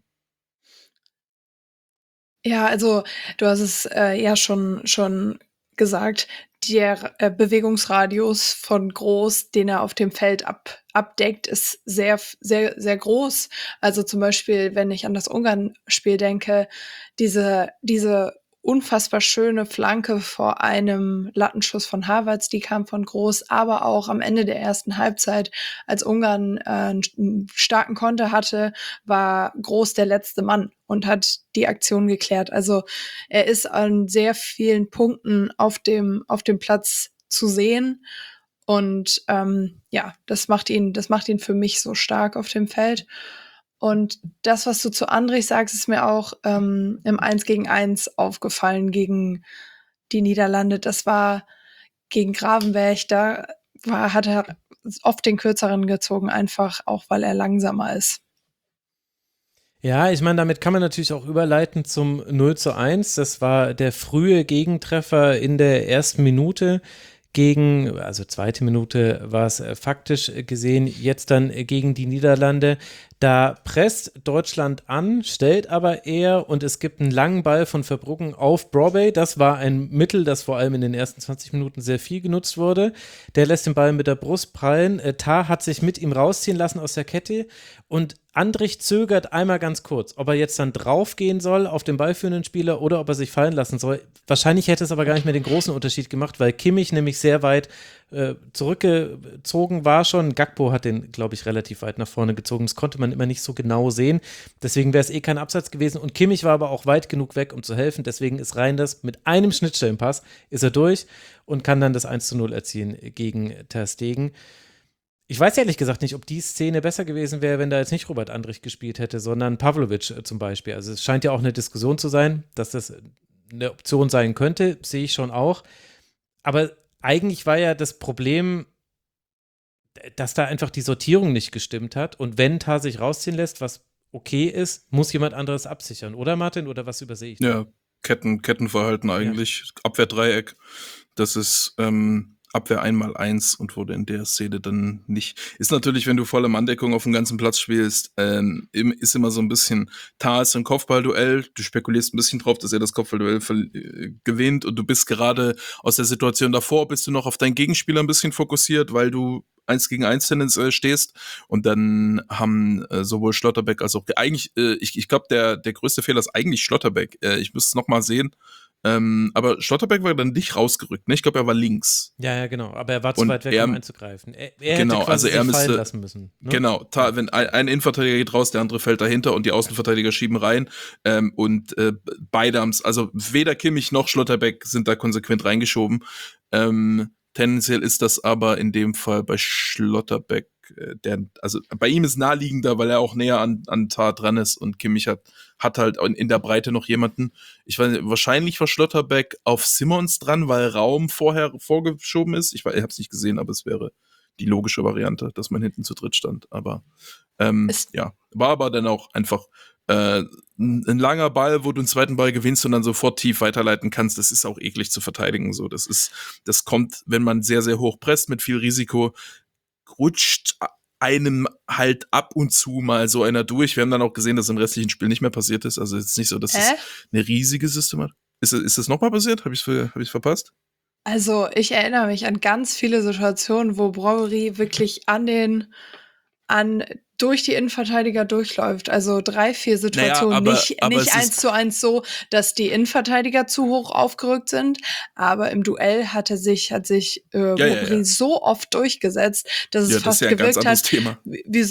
Ja, also du hast es ja schon gesagt, der Bewegungsradius von Groß, den er auf dem Feld abdeckt, ist sehr, sehr, sehr groß. Also zum Beispiel, wenn ich an das Ungarn-Spiel denke, diese unfassbar schöne Flanke vor einem Lattenschuss von Havertz, die kam von Groß, aber auch am Ende der ersten Halbzeit, als Ungarn einen starken Konter hatte, war Groß der letzte Mann und hat die Aktion geklärt. Also er ist an sehr vielen Punkten auf dem Platz zu sehen. Und ja, das macht ihn für mich so stark auf dem Feld. Und das, was du zu Andrich sagst, ist mir auch im 1-gegen-1 aufgefallen gegen die Niederlande. Das war gegen Gravenberch, hat er oft den Kürzeren gezogen, einfach auch, weil er langsamer ist. Ja, ich meine, damit kann man natürlich auch überleiten zum 0:1. Das war der frühe Gegentreffer in der ersten Minute also zweite Minute war es faktisch gesehen, jetzt dann gegen die Niederlande. Da presst Deutschland an, stellt aber eher und es gibt einen langen Ball von Verbruggen auf Brobbey. Das war ein Mittel, das vor allem in den ersten 20 Minuten sehr viel genutzt wurde. Der lässt den Ball mit der Brust prallen. Tah hat sich mit ihm rausziehen lassen aus der Kette und Andrich zögert einmal ganz kurz, ob er jetzt dann draufgehen soll auf den ballführenden Spieler oder ob er sich fallen lassen soll. Wahrscheinlich hätte es aber gar nicht mehr den großen Unterschied gemacht, weil Kimmich nämlich sehr weit zurückgezogen war schon. Gakpo hat den, glaube ich, relativ weit nach vorne gezogen. Das konnte man immer nicht so genau sehen. Deswegen wäre es kein Abseits gewesen. Und Kimmich war aber auch weit genug weg, um zu helfen. Deswegen ist Reinders mit einem Schnittstellenpass ist er durch und kann dann das 1:0 erzielen gegen Ter Stegen. Ich weiß ehrlich gesagt nicht, ob die Szene besser gewesen wäre, wenn da jetzt nicht Robert Andrich gespielt hätte, sondern Pavlovic zum Beispiel. Also es scheint ja auch eine Diskussion zu sein, dass das eine Option sein könnte, sehe ich schon auch. Aber eigentlich war ja das Problem, dass da einfach die Sortierung nicht gestimmt hat. Und wenn Tah sich rausziehen lässt, was okay ist, muss jemand anderes absichern. Oder Martin? Oder was übersehe ich da? Ja, Kettenverhalten eigentlich. Ja. Abwehrdreieck. Das ist Abwehr 1x1 und wurde in der Szene dann nicht. Ist natürlich, wenn du volle Manndeckung auf dem ganzen Platz spielst, ist immer so ein bisschen, Tah ist ein Kopfballduell, du spekulierst ein bisschen drauf, dass er das Kopfballduell gewinnt und du bist gerade aus der Situation davor, bist du noch auf deinen Gegenspieler ein bisschen fokussiert, weil du 1-gegen-1 Tendenz stehst und dann haben sowohl Schlotterbeck als auch eigentlich, ich glaube, der größte Fehler ist eigentlich Schlotterbeck. Ich müsste es nochmal sehen. Aber Schlotterbeck war dann nicht rausgerückt, ne? Ich glaube, er war links. Ja, genau. Aber er war zu weit weg, um einzugreifen. Er genau, hätte quasi also er sich fallen müsste, lassen müssen. Ne? Genau, wenn ein Innenverteidiger geht raus, der andere fällt dahinter und die Außenverteidiger schieben rein. Und beide haben's, also weder Kimmich noch Schlotterbeck sind da konsequent reingeschoben. Tendenziell ist das aber in dem Fall bei Schlotterbeck, also bei ihm ist naheliegender, weil er auch näher an Tah dran ist und Kimmich hat halt in der Breite noch jemanden. Ich weiß nicht, wahrscheinlich war Schlotterbeck auf Simmons dran, weil Raum vorher vorgeschoben ist. Ich habe es nicht gesehen, aber es wäre die logische Variante, dass man hinten zu dritt stand. Aber ja, war aber dann auch einfach ein langer Ball, wo du einen zweiten Ball gewinnst und dann sofort tief weiterleiten kannst. Das ist auch eklig zu verteidigen. So, das kommt, wenn man sehr, sehr hoch presst mit viel Risiko, rutscht einem halt ab und zu mal so einer durch. Wir haben dann auch gesehen, dass im restlichen Spiel nicht mehr passiert ist. Also es ist nicht so, dass es eine riesige Systematik ist. Ist das nochmal passiert? Habe ich verpasst? Also ich erinnere mich an ganz viele Situationen, wo Brobbey wirklich an den durch die Innenverteidiger durchläuft. Also 3-4 Situationen, aber nicht es 1:1 so, dass die Innenverteidiger zu hoch aufgerückt sind, aber im Duell hat Robbery so oft durchgesetzt, dass es fast gewirkt hat wie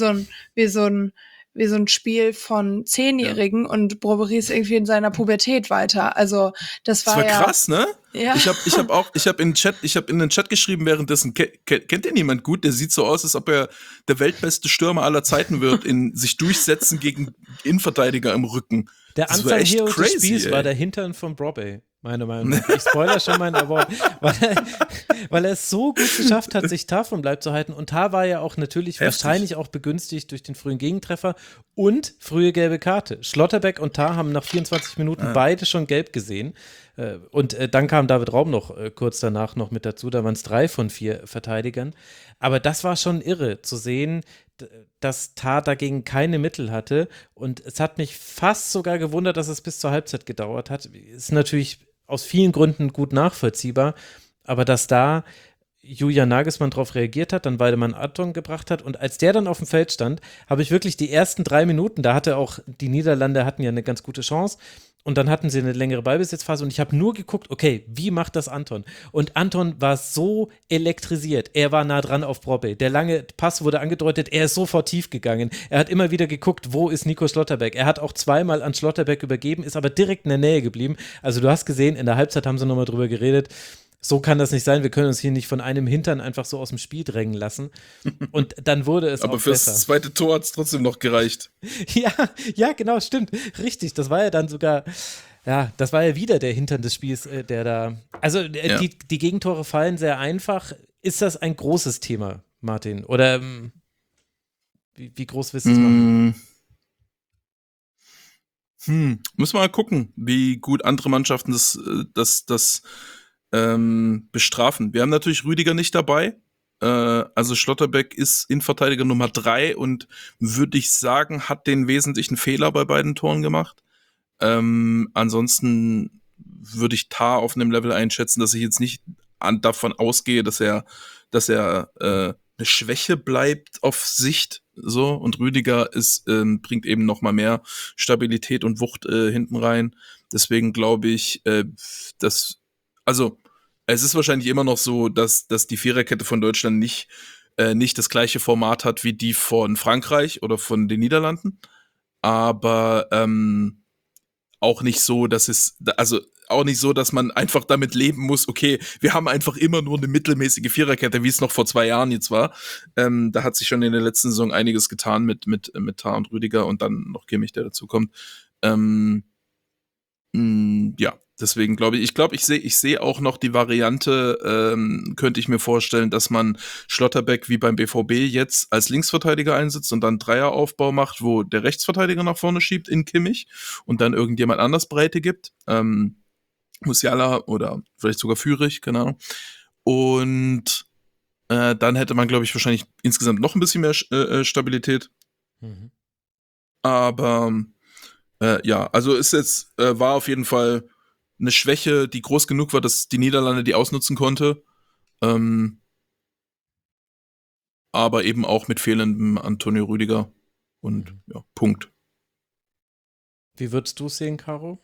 so ein Spiel von 10-Jährigen und Robbery ist irgendwie in seiner Pubertät weiter. Also das war krass, ne? Ja. Ich habe in den Chat geschrieben währenddessen, kennt ihr niemand gut? Der sieht so aus, als ob er der weltbeste Stürmer aller Zeiten wird, in sich durchsetzen gegen Innenverteidiger im Rücken. Der Unsung Hero des Spiels war der Hintern von Brobey, meiner Meinung nach. Ich spoiler schon mal, aber weil er es so gut geschafft hat, sich Tah vom Leib zu halten. Und Tah war ja auch natürlich wahrscheinlich auch begünstigt durch den frühen Gegentreffer und frühe gelbe Karte. Schlotterbeck und Tah haben nach 24 Minuten beide schon gelb gesehen. Und dann kam David Raum noch kurz danach noch mit dazu. Da waren es 3 von 4 Verteidigern. Aber das war schon irre zu sehen, dass Tah dagegen keine Mittel hatte. Und es hat mich fast sogar gewundert, dass es bis zur Halbzeit gedauert hat. Ist natürlich aus vielen Gründen gut nachvollziehbar. Aber dass da Julian Nagelsmann darauf reagiert hat, dann Waldemar Anton gebracht hat und als der dann auf dem Feld stand, habe ich wirklich die ersten 3 Minuten, da hatte auch die Niederlande hatten ja eine ganz gute Chance und dann hatten sie eine längere Ballbesitzphase und ich habe nur geguckt, okay, wie macht das Anton? Und Anton war so elektrisiert, er war nah dran auf Brobey, der lange Pass wurde angedeutet, er ist sofort tief gegangen, er hat immer wieder geguckt, wo ist Nico Schlotterbeck, er hat auch zweimal an Schlotterbeck übergeben, ist aber direkt in der Nähe geblieben, also du hast gesehen, in der Halbzeit haben sie nochmal drüber geredet, so kann das nicht sein, wir können uns hier nicht von einem Hintern einfach so aus dem Spiel drängen lassen. Und dann wurde es aber auch besser. Aber fürs zweite Tor hat es trotzdem noch gereicht. Ja, genau, stimmt. Richtig, das war ja dann sogar, das war ja wieder der Hintern des Spiels, der da, also die Gegentore fallen sehr einfach. Ist das ein großes Thema, Martin? Oder wie groß willst du es machen? Müssen wir mal gucken, wie gut andere Mannschaften das bestrafen. Wir haben natürlich Rüdiger nicht dabei. Also Schlotterbeck ist Innenverteidiger Nummer 3 und würde ich sagen, hat den wesentlichen Fehler bei beiden Toren gemacht. Ansonsten würde ich Tah auf einem Level einschätzen, dass ich jetzt nicht davon ausgehe, dass er eine Schwäche bleibt auf Sicht. So, und Rüdiger bringt eben noch mal mehr Stabilität und Wucht hinten rein. Deswegen glaube ich, es ist wahrscheinlich immer noch so, dass die Viererkette von Deutschland nicht das gleiche Format hat wie die von Frankreich oder von den Niederlanden, aber auch nicht so, dass man einfach damit leben muss, okay, wir haben einfach immer nur eine mittelmäßige Viererkette, wie es noch vor 2 Jahren jetzt war. Da hat sich schon in der letzten Saison einiges getan mit Tah und Rüdiger und dann noch Kimmich, der dazu kommt. Deswegen glaube ich sehe auch noch die Variante, könnte ich mir vorstellen, dass man Schlotterbeck wie beim BVB jetzt als Linksverteidiger einsetzt und dann Dreieraufbau macht, wo der Rechtsverteidiger nach vorne schiebt in Kimmich und dann irgendjemand anders Breite gibt. Musiala oder vielleicht sogar Führig, keine Ahnung. Und dann hätte man, glaube ich, wahrscheinlich insgesamt noch ein bisschen mehr Stabilität. Mhm. Aber also ist jetzt, war auf jeden Fall eine Schwäche, die groß genug war, dass die Niederlande die ausnutzen konnte. Aber eben auch mit fehlendem Antonio Rüdiger. Und Punkt. Wie würdest du es sehen, Caro?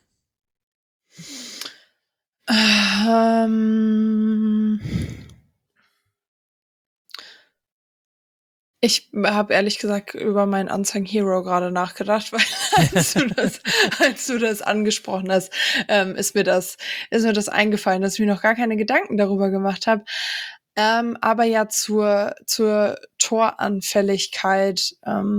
Ich habe ehrlich gesagt über meinen Unsung Hero gerade nachgedacht, weil als du das angesprochen hast, ist mir das eingefallen, dass ich mir noch gar keine Gedanken darüber gemacht habe. Aber ja zur Toranfälligkeit.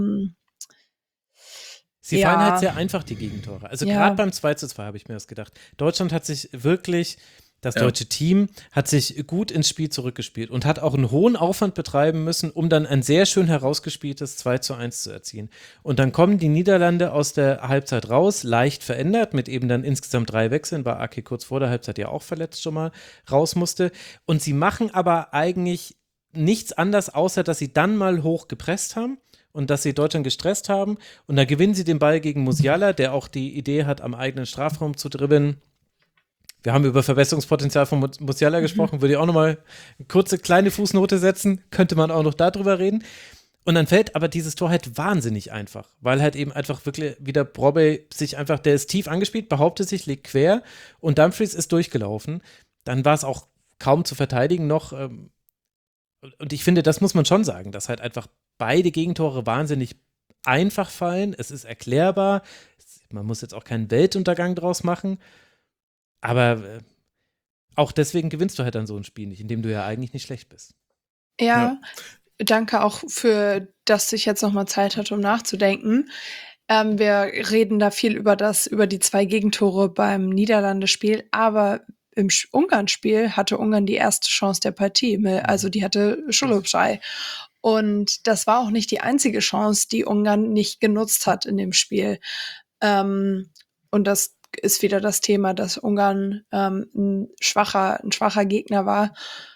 Sie fallen halt sehr einfach, die Gegentore. Also gerade beim 2:2 habe ich mir das gedacht. Deutschland hat sich wirklich, das deutsche Team hat sich gut ins Spiel zurückgespielt und hat auch einen hohen Aufwand betreiben müssen, um dann ein sehr schön herausgespieltes 2:1 zu erzielen. Und dann kommen die Niederlande aus der Halbzeit raus, leicht verändert, mit eben dann insgesamt 3 Wechseln, weil Ake kurz vor der Halbzeit ja auch verletzt schon mal raus musste. Und sie machen aber eigentlich nichts anderes, außer dass sie dann mal hoch gepresst haben und dass sie Deutschland gestresst haben. Und da gewinnen sie den Ball gegen Musiala, der auch die Idee hat, am eigenen Strafraum zu dribbeln. Wir haben über Verbesserungspotenzial von Musiala gesprochen, würde ich auch nochmal eine kurze kleine Fußnote setzen, könnte man auch noch darüber reden. Und dann fällt aber dieses Tor halt wahnsinnig einfach, weil halt eben einfach wirklich wieder Brobbey sich einfach, der ist tief angespielt, behauptet sich, legt quer und Dumfries ist durchgelaufen. Dann war es auch kaum zu verteidigen noch. Und ich finde, das muss man schon sagen, dass halt einfach beide Gegentore wahnsinnig einfach fallen. Es ist erklärbar. Man muss jetzt auch keinen Weltuntergang draus machen. Aber auch deswegen gewinnst du halt dann so ein Spiel nicht, indem du ja eigentlich nicht schlecht bist. Ja. Danke auch dass ich jetzt nochmal Zeit hatte, um nachzudenken. Wir reden da viel über die 2 Gegentore beim Niederlande-Spiel, aber im Ungarn-Spiel hatte Ungarn die erste Chance der Partie. Also die hatte Sholopschai. Und das war auch nicht die einzige Chance, die Ungarn nicht genutzt hat in dem Spiel. Und das ist wieder das Thema, dass Ungarn ein schwacher Gegner war.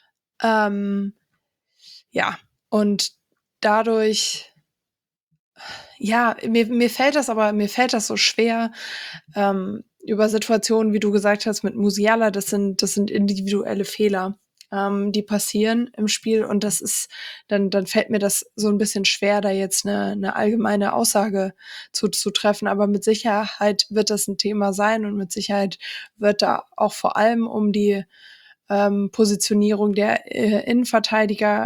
Ja, und dadurch, ja, mir fällt das so schwer, über Situationen, wie du gesagt hast, mit Musiala, das sind individuelle Fehler, die passieren im Spiel und das ist, dann fällt mir das so ein bisschen schwer, da jetzt eine allgemeine Aussage zu treffen, aber mit Sicherheit wird das ein Thema sein und mit Sicherheit wird da auch vor allem um die Positionierung der Innenverteidiger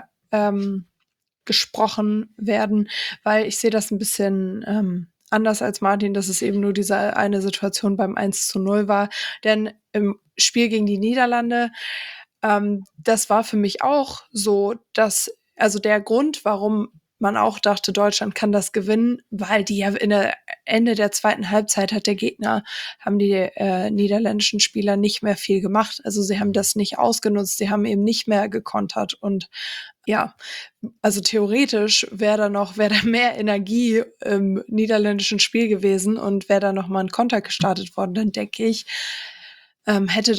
gesprochen werden, weil ich sehe das ein bisschen anders als Martin, dass es eben nur diese eine Situation beim 1:0 war. Denn im Spiel gegen die Niederlande, das war für mich auch so, also der Grund, warum man auch dachte, Deutschland kann das gewinnen, weil die ja Ende der zweiten Halbzeit haben die niederländischen Spieler nicht mehr viel gemacht. Also sie haben das nicht ausgenutzt, sie haben eben nicht mehr gekontert und ja, also theoretisch wäre da mehr Energie im niederländischen Spiel gewesen und wäre da noch mal ein Konter gestartet worden, dann denke ich, hätte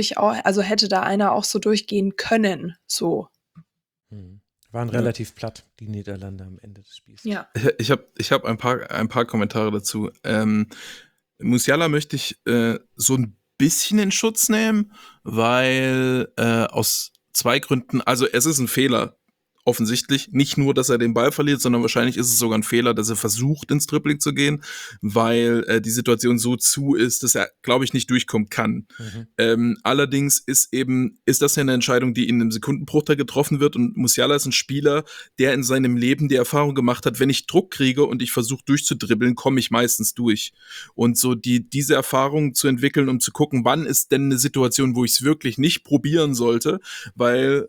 da einer auch so durchgehen können, so. Waren relativ platt, die Niederlande am Ende des Spiels. Ja. Ich hab ein paar Kommentare dazu. Musiala möchte ich so ein bisschen in Schutz nehmen, weil aus 2 Gründen, also es ist ein Fehler, offensichtlich. Nicht nur, dass er den Ball verliert, sondern wahrscheinlich ist es sogar ein Fehler, dass er versucht, ins Dribbling zu gehen, weil die Situation so zu ist, dass er, glaube ich, nicht durchkommen kann. Allerdings ist das ja eine Entscheidung, die in einem Sekundenbruchteil getroffen wird und Musiala ist ein Spieler, der in seinem Leben die Erfahrung gemacht hat, wenn ich Druck kriege und ich versuche durchzudribbeln, komme ich meistens durch. Und so diese Erfahrung zu entwickeln, um zu gucken, wann ist denn eine Situation, wo ich es wirklich nicht probieren sollte, weil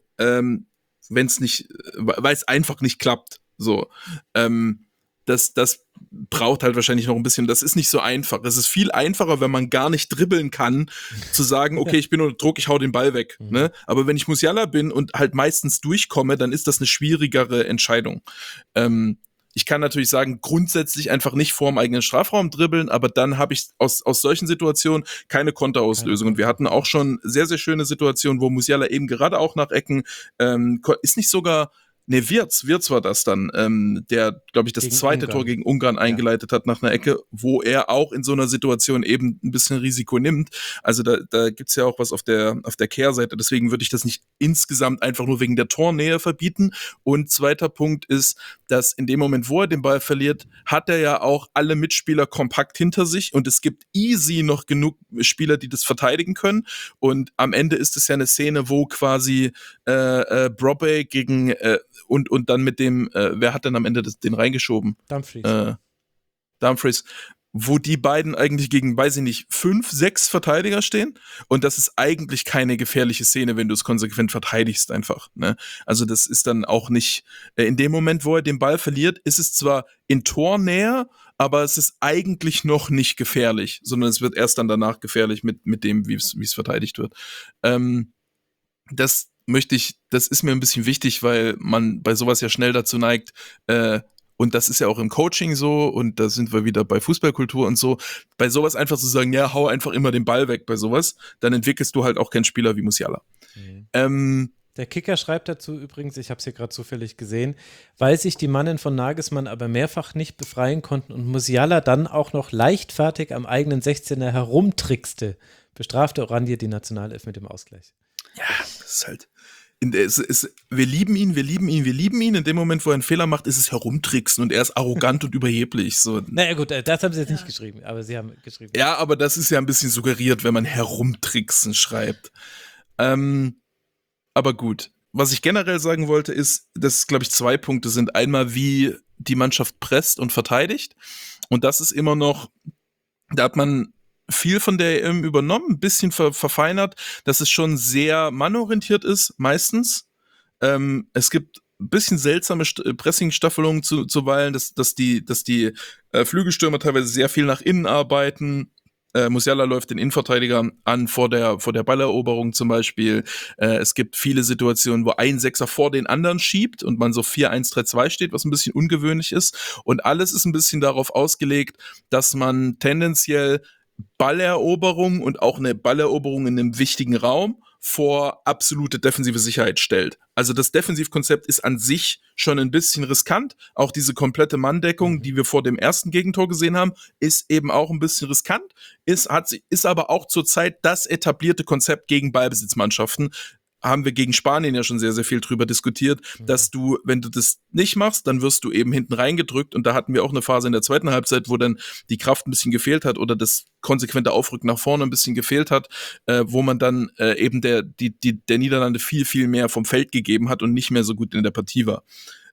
es einfach nicht klappt. So. Das braucht halt wahrscheinlich noch ein bisschen, das ist nicht so einfach. Es ist viel einfacher, wenn man gar nicht dribbeln kann, zu sagen, okay, ich bin unter Druck, ich hau den Ball weg. Ne? Aber wenn ich Musiala bin und halt meistens durchkomme, dann ist das eine schwierigere Entscheidung. Ich kann natürlich sagen, grundsätzlich einfach nicht vorm eigenen Strafraum dribbeln, aber dann habe ich aus solchen Situationen keine Konterauslösung. Und wir hatten auch schon sehr, sehr schöne Situationen, wo Musiala eben gerade auch nach Ecken ist nicht sogar Wirtz war das dann, der, glaube ich, das zweite Tor gegen Ungarn eingeleitet hat nach einer Ecke, wo er auch in so einer Situation eben ein bisschen Risiko nimmt. Also da gibt's ja auch was auf der Kehrseite. Deswegen würde ich das nicht insgesamt einfach nur wegen der Tornähe verbieten. Und zweiter Punkt ist, dass in dem Moment, wo er den Ball verliert, hat er ja auch alle Mitspieler kompakt hinter sich und es gibt easy noch genug Spieler, die das verteidigen können. Und am Ende ist es ja eine Szene, wo quasi Brobbey gegen und dann mit dem, wer hat denn am Ende den reingeschoben? Dumfries. Wo die beiden eigentlich gegen, weiß ich nicht, 5, 6 Verteidiger stehen. Und das ist eigentlich keine gefährliche Szene, wenn du es konsequent verteidigst einfach. Ne? Also das ist dann auch nicht, in dem Moment, wo er den Ball verliert, ist es zwar in Tornähe, aber es ist eigentlich noch nicht gefährlich, sondern es wird erst dann danach gefährlich mit dem, wie es verteidigt wird. Das ist mir ein bisschen wichtig, weil man bei sowas ja schnell dazu neigt, und das ist ja auch im Coaching so, und da sind wir wieder bei Fußballkultur und so, bei sowas einfach zu sagen, ja, hau einfach immer den Ball weg bei sowas, dann entwickelst du halt auch keinen Spieler wie Musiala. Der Kicker schreibt dazu übrigens, ich habe es hier gerade zufällig gesehen, weil sich die Mannen von Nagelsmann aber mehrfach nicht befreien konnten und Musiala dann auch noch leichtfertig am eigenen 16er herumtrickste, bestrafte Oranje die Nationalelf mit dem Ausgleich. Ja, das ist halt, wir lieben ihn. In dem Moment, wo er einen Fehler macht, ist es herumtricksen und er ist arrogant und überheblich. So. Naja gut, das haben sie jetzt nicht geschrieben, aber sie haben geschrieben. Ja, aber das ist ja ein bisschen suggeriert, wenn man herumtricksen schreibt. Aber gut. Was ich generell sagen wollte, ist, dass, glaube ich, 2 Punkte sind. Einmal, wie die Mannschaft presst und verteidigt. Und das ist immer noch, da hat man viel von der EM übernommen, ein bisschen verfeinert, dass es schon sehr mannorientiert ist, meistens. Es gibt ein bisschen seltsame Pressing-Staffelungen zuweilen, dass die Flügelstürmer teilweise sehr viel nach innen arbeiten. Musiala läuft den Innenverteidiger an vor der Balleroberung zum Beispiel. Es gibt viele Situationen, wo ein Sechser vor den anderen schiebt und man so 4-1-3-2 steht, was ein bisschen ungewöhnlich ist. Und alles ist ein bisschen darauf ausgelegt, dass man tendenziell Balleroberung und auch eine Balleroberung in einem wichtigen Raum vor absolute defensive Sicherheit stellt. Also das Defensivkonzept ist an sich schon ein bisschen riskant. Auch diese komplette Manndeckung, die wir vor dem ersten Gegentor gesehen haben, ist eben auch ein bisschen riskant, ist aber auch zurzeit das etablierte Konzept gegen Ballbesitzmannschaften. Haben wir gegen Spanien ja schon sehr, sehr viel drüber diskutiert, dass du, wenn du das nicht machst, dann wirst du eben hinten reingedrückt und da hatten wir auch eine Phase in der zweiten Halbzeit, wo dann die Kraft ein bisschen gefehlt hat oder das konsequente Aufrücken nach vorne ein bisschen gefehlt hat, wo man dann eben der Niederlande viel, viel mehr vom Feld gegeben hat und nicht mehr so gut in der Partie war.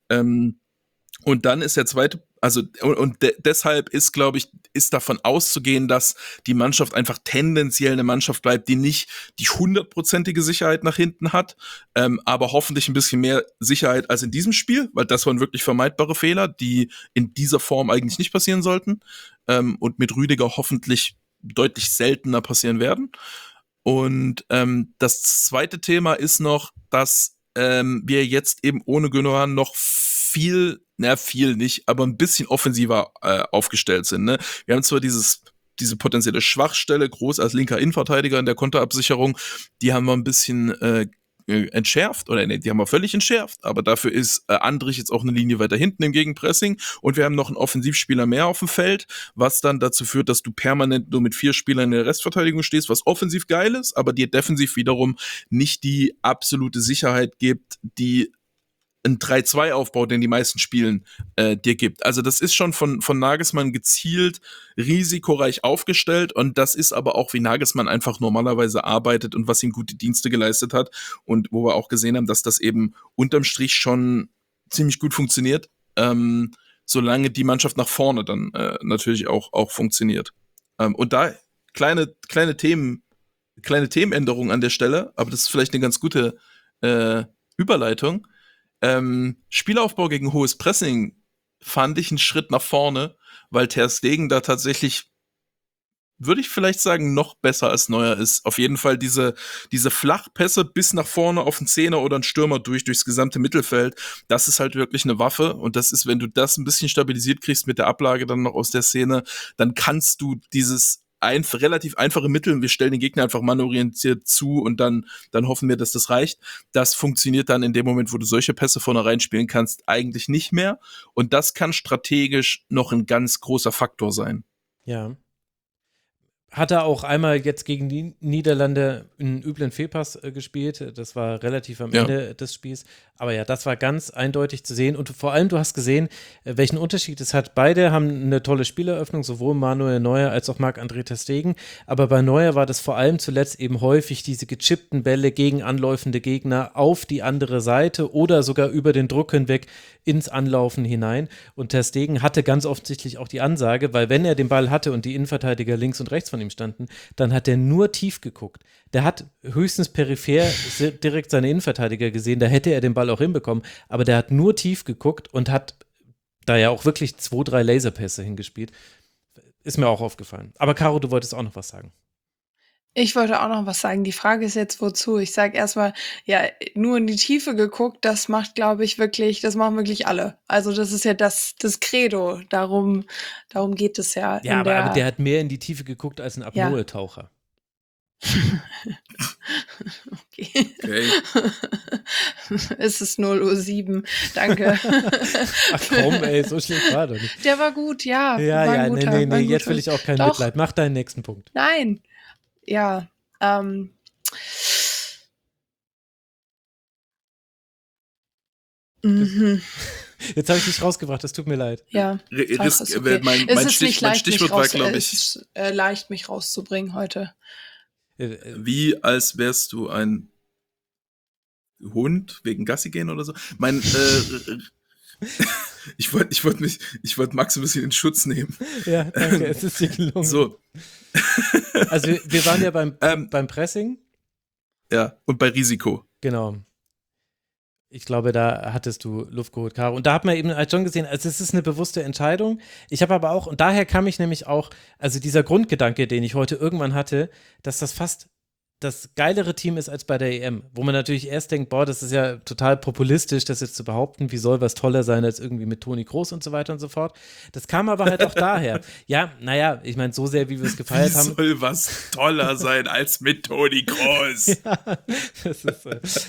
Und dann ist der zweite, also deshalb ist, glaube ich, ist davon auszugehen, dass die Mannschaft einfach tendenziell eine Mannschaft bleibt, die nicht die 100%ige Sicherheit nach hinten hat, aber hoffentlich ein bisschen mehr Sicherheit als in diesem Spiel, weil das waren wirklich vermeidbare Fehler, die in dieser Form eigentlich nicht passieren sollten und mit Rüdiger hoffentlich deutlich seltener passieren werden. Und das zweite Thema ist noch, dass wir jetzt eben ohne Gündogan noch viel nicht, aber ein bisschen offensiver aufgestellt sind. Ne? Wir haben zwar diese potenzielle Schwachstelle, groß als linker Innenverteidiger in der Konterabsicherung, die haben wir ein bisschen entschärft, oder nee, die haben wir völlig entschärft, aber dafür ist Andrich jetzt auch eine Linie weiter hinten im Gegenpressing und wir haben noch einen Offensivspieler mehr auf dem Feld, was dann dazu führt, dass du permanent nur mit 4 Spielern in der Restverteidigung stehst, was offensiv geil ist, aber dir defensiv wiederum nicht die absolute Sicherheit gibt, die ein 3-2-Aufbau, den die meisten Spielen dir gibt. Also das ist schon von Nagelsmann gezielt risikoreich aufgestellt und das ist aber auch, wie Nagelsmann einfach normalerweise arbeitet und was ihm gute Dienste geleistet hat und wo wir auch gesehen haben, dass das eben unterm Strich schon ziemlich gut funktioniert, solange die Mannschaft nach vorne dann natürlich auch funktioniert. Und da kleine Themenänderungen an der Stelle, aber das ist vielleicht eine ganz gute Überleitung. Spielaufbau gegen hohes Pressing fand ich einen Schritt nach vorne, weil Ter Stegen da tatsächlich, würde ich vielleicht sagen, noch besser als Neuer ist. Auf jeden Fall diese Flachpässe bis nach vorne auf einen Zehner oder einen Stürmer durchs gesamte Mittelfeld, das ist halt wirklich eine Waffe und das ist, wenn du das ein bisschen stabilisiert kriegst mit der Ablage dann noch aus der Szene, dann kannst du dieses relativ einfache Mittel, wir stellen den Gegner einfach mannorientiert zu und dann hoffen wir, dass das reicht. Das funktioniert dann in dem Moment, wo du solche Pässe vorne reinspielen kannst, eigentlich nicht mehr. Und das kann strategisch noch ein ganz großer Faktor sein. Ja. Hat er auch einmal jetzt gegen die Niederlande einen üblen Fehlpass gespielt. Das war relativ am Ende des Spiels. Aber ja, das war ganz eindeutig zu sehen. Und vor allem, du hast gesehen, welchen Unterschied es hat. Beide haben eine tolle Spieleröffnung, sowohl Manuel Neuer als auch Marc-André ter Stegen. Aber bei Neuer war das vor allem zuletzt eben häufig diese gechippten Bälle gegen anläufende Gegner auf die andere Seite oder sogar über den Druck hinweg ins Anlaufen hinein. Und ter Stegen hatte ganz offensichtlich auch die Ansage, weil wenn er den Ball hatte und die Innenverteidiger links und rechts von ihm standen, dann hat er nur tief geguckt. Der hat höchstens peripher direkt seine Innenverteidiger gesehen, da hätte er den Ball auch hinbekommen, aber der hat nur tief geguckt und hat da ja auch wirklich 2-3 Laserpässe hingespielt. Ist mir auch aufgefallen. Aber Caro, du wolltest auch noch was sagen. Ich wollte auch noch was sagen. Die Frage ist jetzt, wozu? Ich sage erstmal, ja, nur in die Tiefe geguckt, das macht, glaube ich, das machen wirklich alle. Also das ist ja das Credo. Darum geht es ja. Ja, aber der hat mehr in die Tiefe geguckt als ein Apnoe-Taucher. Okay. Es ist 0:07. Danke. Ach komm, ey, so schlecht war doch nicht. Der war gut, ja. Nee, jetzt will ich auch kein Mitleid. Mach deinen nächsten Punkt. Nein. Ja, Mhm. Jetzt habe ich dich rausgebracht, das tut mir leid. Ja, Risk, ist okay. mein Es ist nicht mein leicht, Stichwort war, glaube ich, es ist leicht, mich rauszubringen heute. wie als wärst du ein Hund wegen Gassi gehen oder so. Ich wollte Max ein bisschen in Schutz nehmen. Ja, danke, es ist dir gelungen. So. Also wir waren ja beim Pressing. Ja, und bei Risiko. Genau. Ich glaube, da hattest du Luft geholt, Caro. Und da hat man eben als schon gesehen, also es ist eine bewusste Entscheidung. Ich habe aber auch, und daher kam ich nämlich auch, also dieser Grundgedanke, den ich heute irgendwann hatte, dass das fast das geilere Team ist als bei der EM, wo man natürlich erst denkt, boah, das ist ja total populistisch, das jetzt zu behaupten, wie soll was toller sein als irgendwie mit Toni Kroos und so weiter und so fort. Das kam aber halt auch daher. Ja, naja, ich meine, so sehr, wie wir es gefeiert haben. Wie soll was toller sein als mit Toni Kroos? Ja, das ist,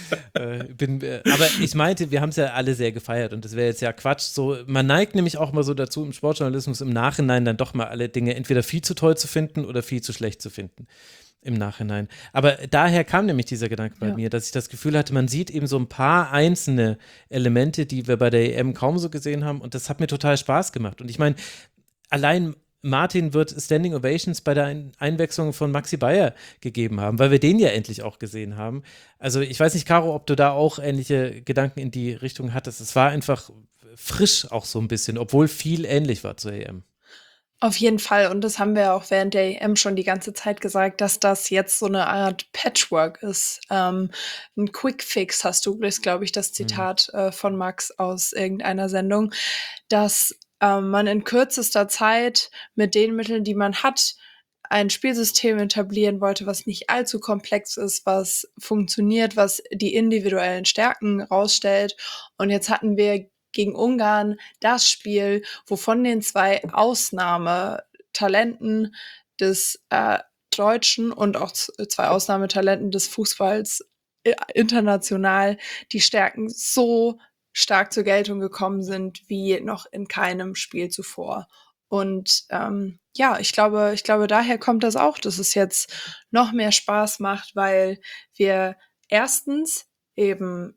aber ich meinte, wir haben es ja alle sehr gefeiert und das wäre jetzt ja Quatsch. So, man neigt nämlich auch mal so dazu, im Sportjournalismus im Nachhinein dann doch mal alle Dinge entweder viel zu toll zu finden oder viel zu schlecht zu finden. Im Nachhinein. Aber daher kam nämlich dieser Gedanke bei mir, dass ich das Gefühl hatte, man sieht eben so ein paar einzelne Elemente, die wir bei der EM kaum so gesehen haben und das hat mir total Spaß gemacht. Und ich meine, allein Martin wird Standing Ovations bei der Einwechslung von Maxi Bayer gegeben haben, weil wir den ja endlich auch gesehen haben. Also ich weiß nicht, Caro, ob du da auch ähnliche Gedanken in die Richtung hattest. Es war einfach frisch auch so ein bisschen, obwohl viel ähnlich war zur EM. Auf jeden Fall. Und das haben wir auch während der EM schon die ganze Zeit gesagt, dass das jetzt so eine Art Patchwork ist. Ein Quick Fix hast du, das glaube ich, das Zitat von Max aus irgendeiner Sendung, dass man in kürzester Zeit mit den Mitteln, die man hat, ein Spielsystem etablieren wollte, was nicht allzu komplex ist, was funktioniert, was die individuellen Stärken rausstellt. Und jetzt hatten wir gegen Ungarn das Spiel, wo von den 2 Ausnahmetalenten des Deutschen und auch 2 Ausnahmetalenten des Fußballs international die Stärken so stark zur Geltung gekommen sind wie noch in keinem Spiel zuvor. Und ja, ich glaube, daher kommt das auch, dass es jetzt noch mehr Spaß macht, weil wir erstens eben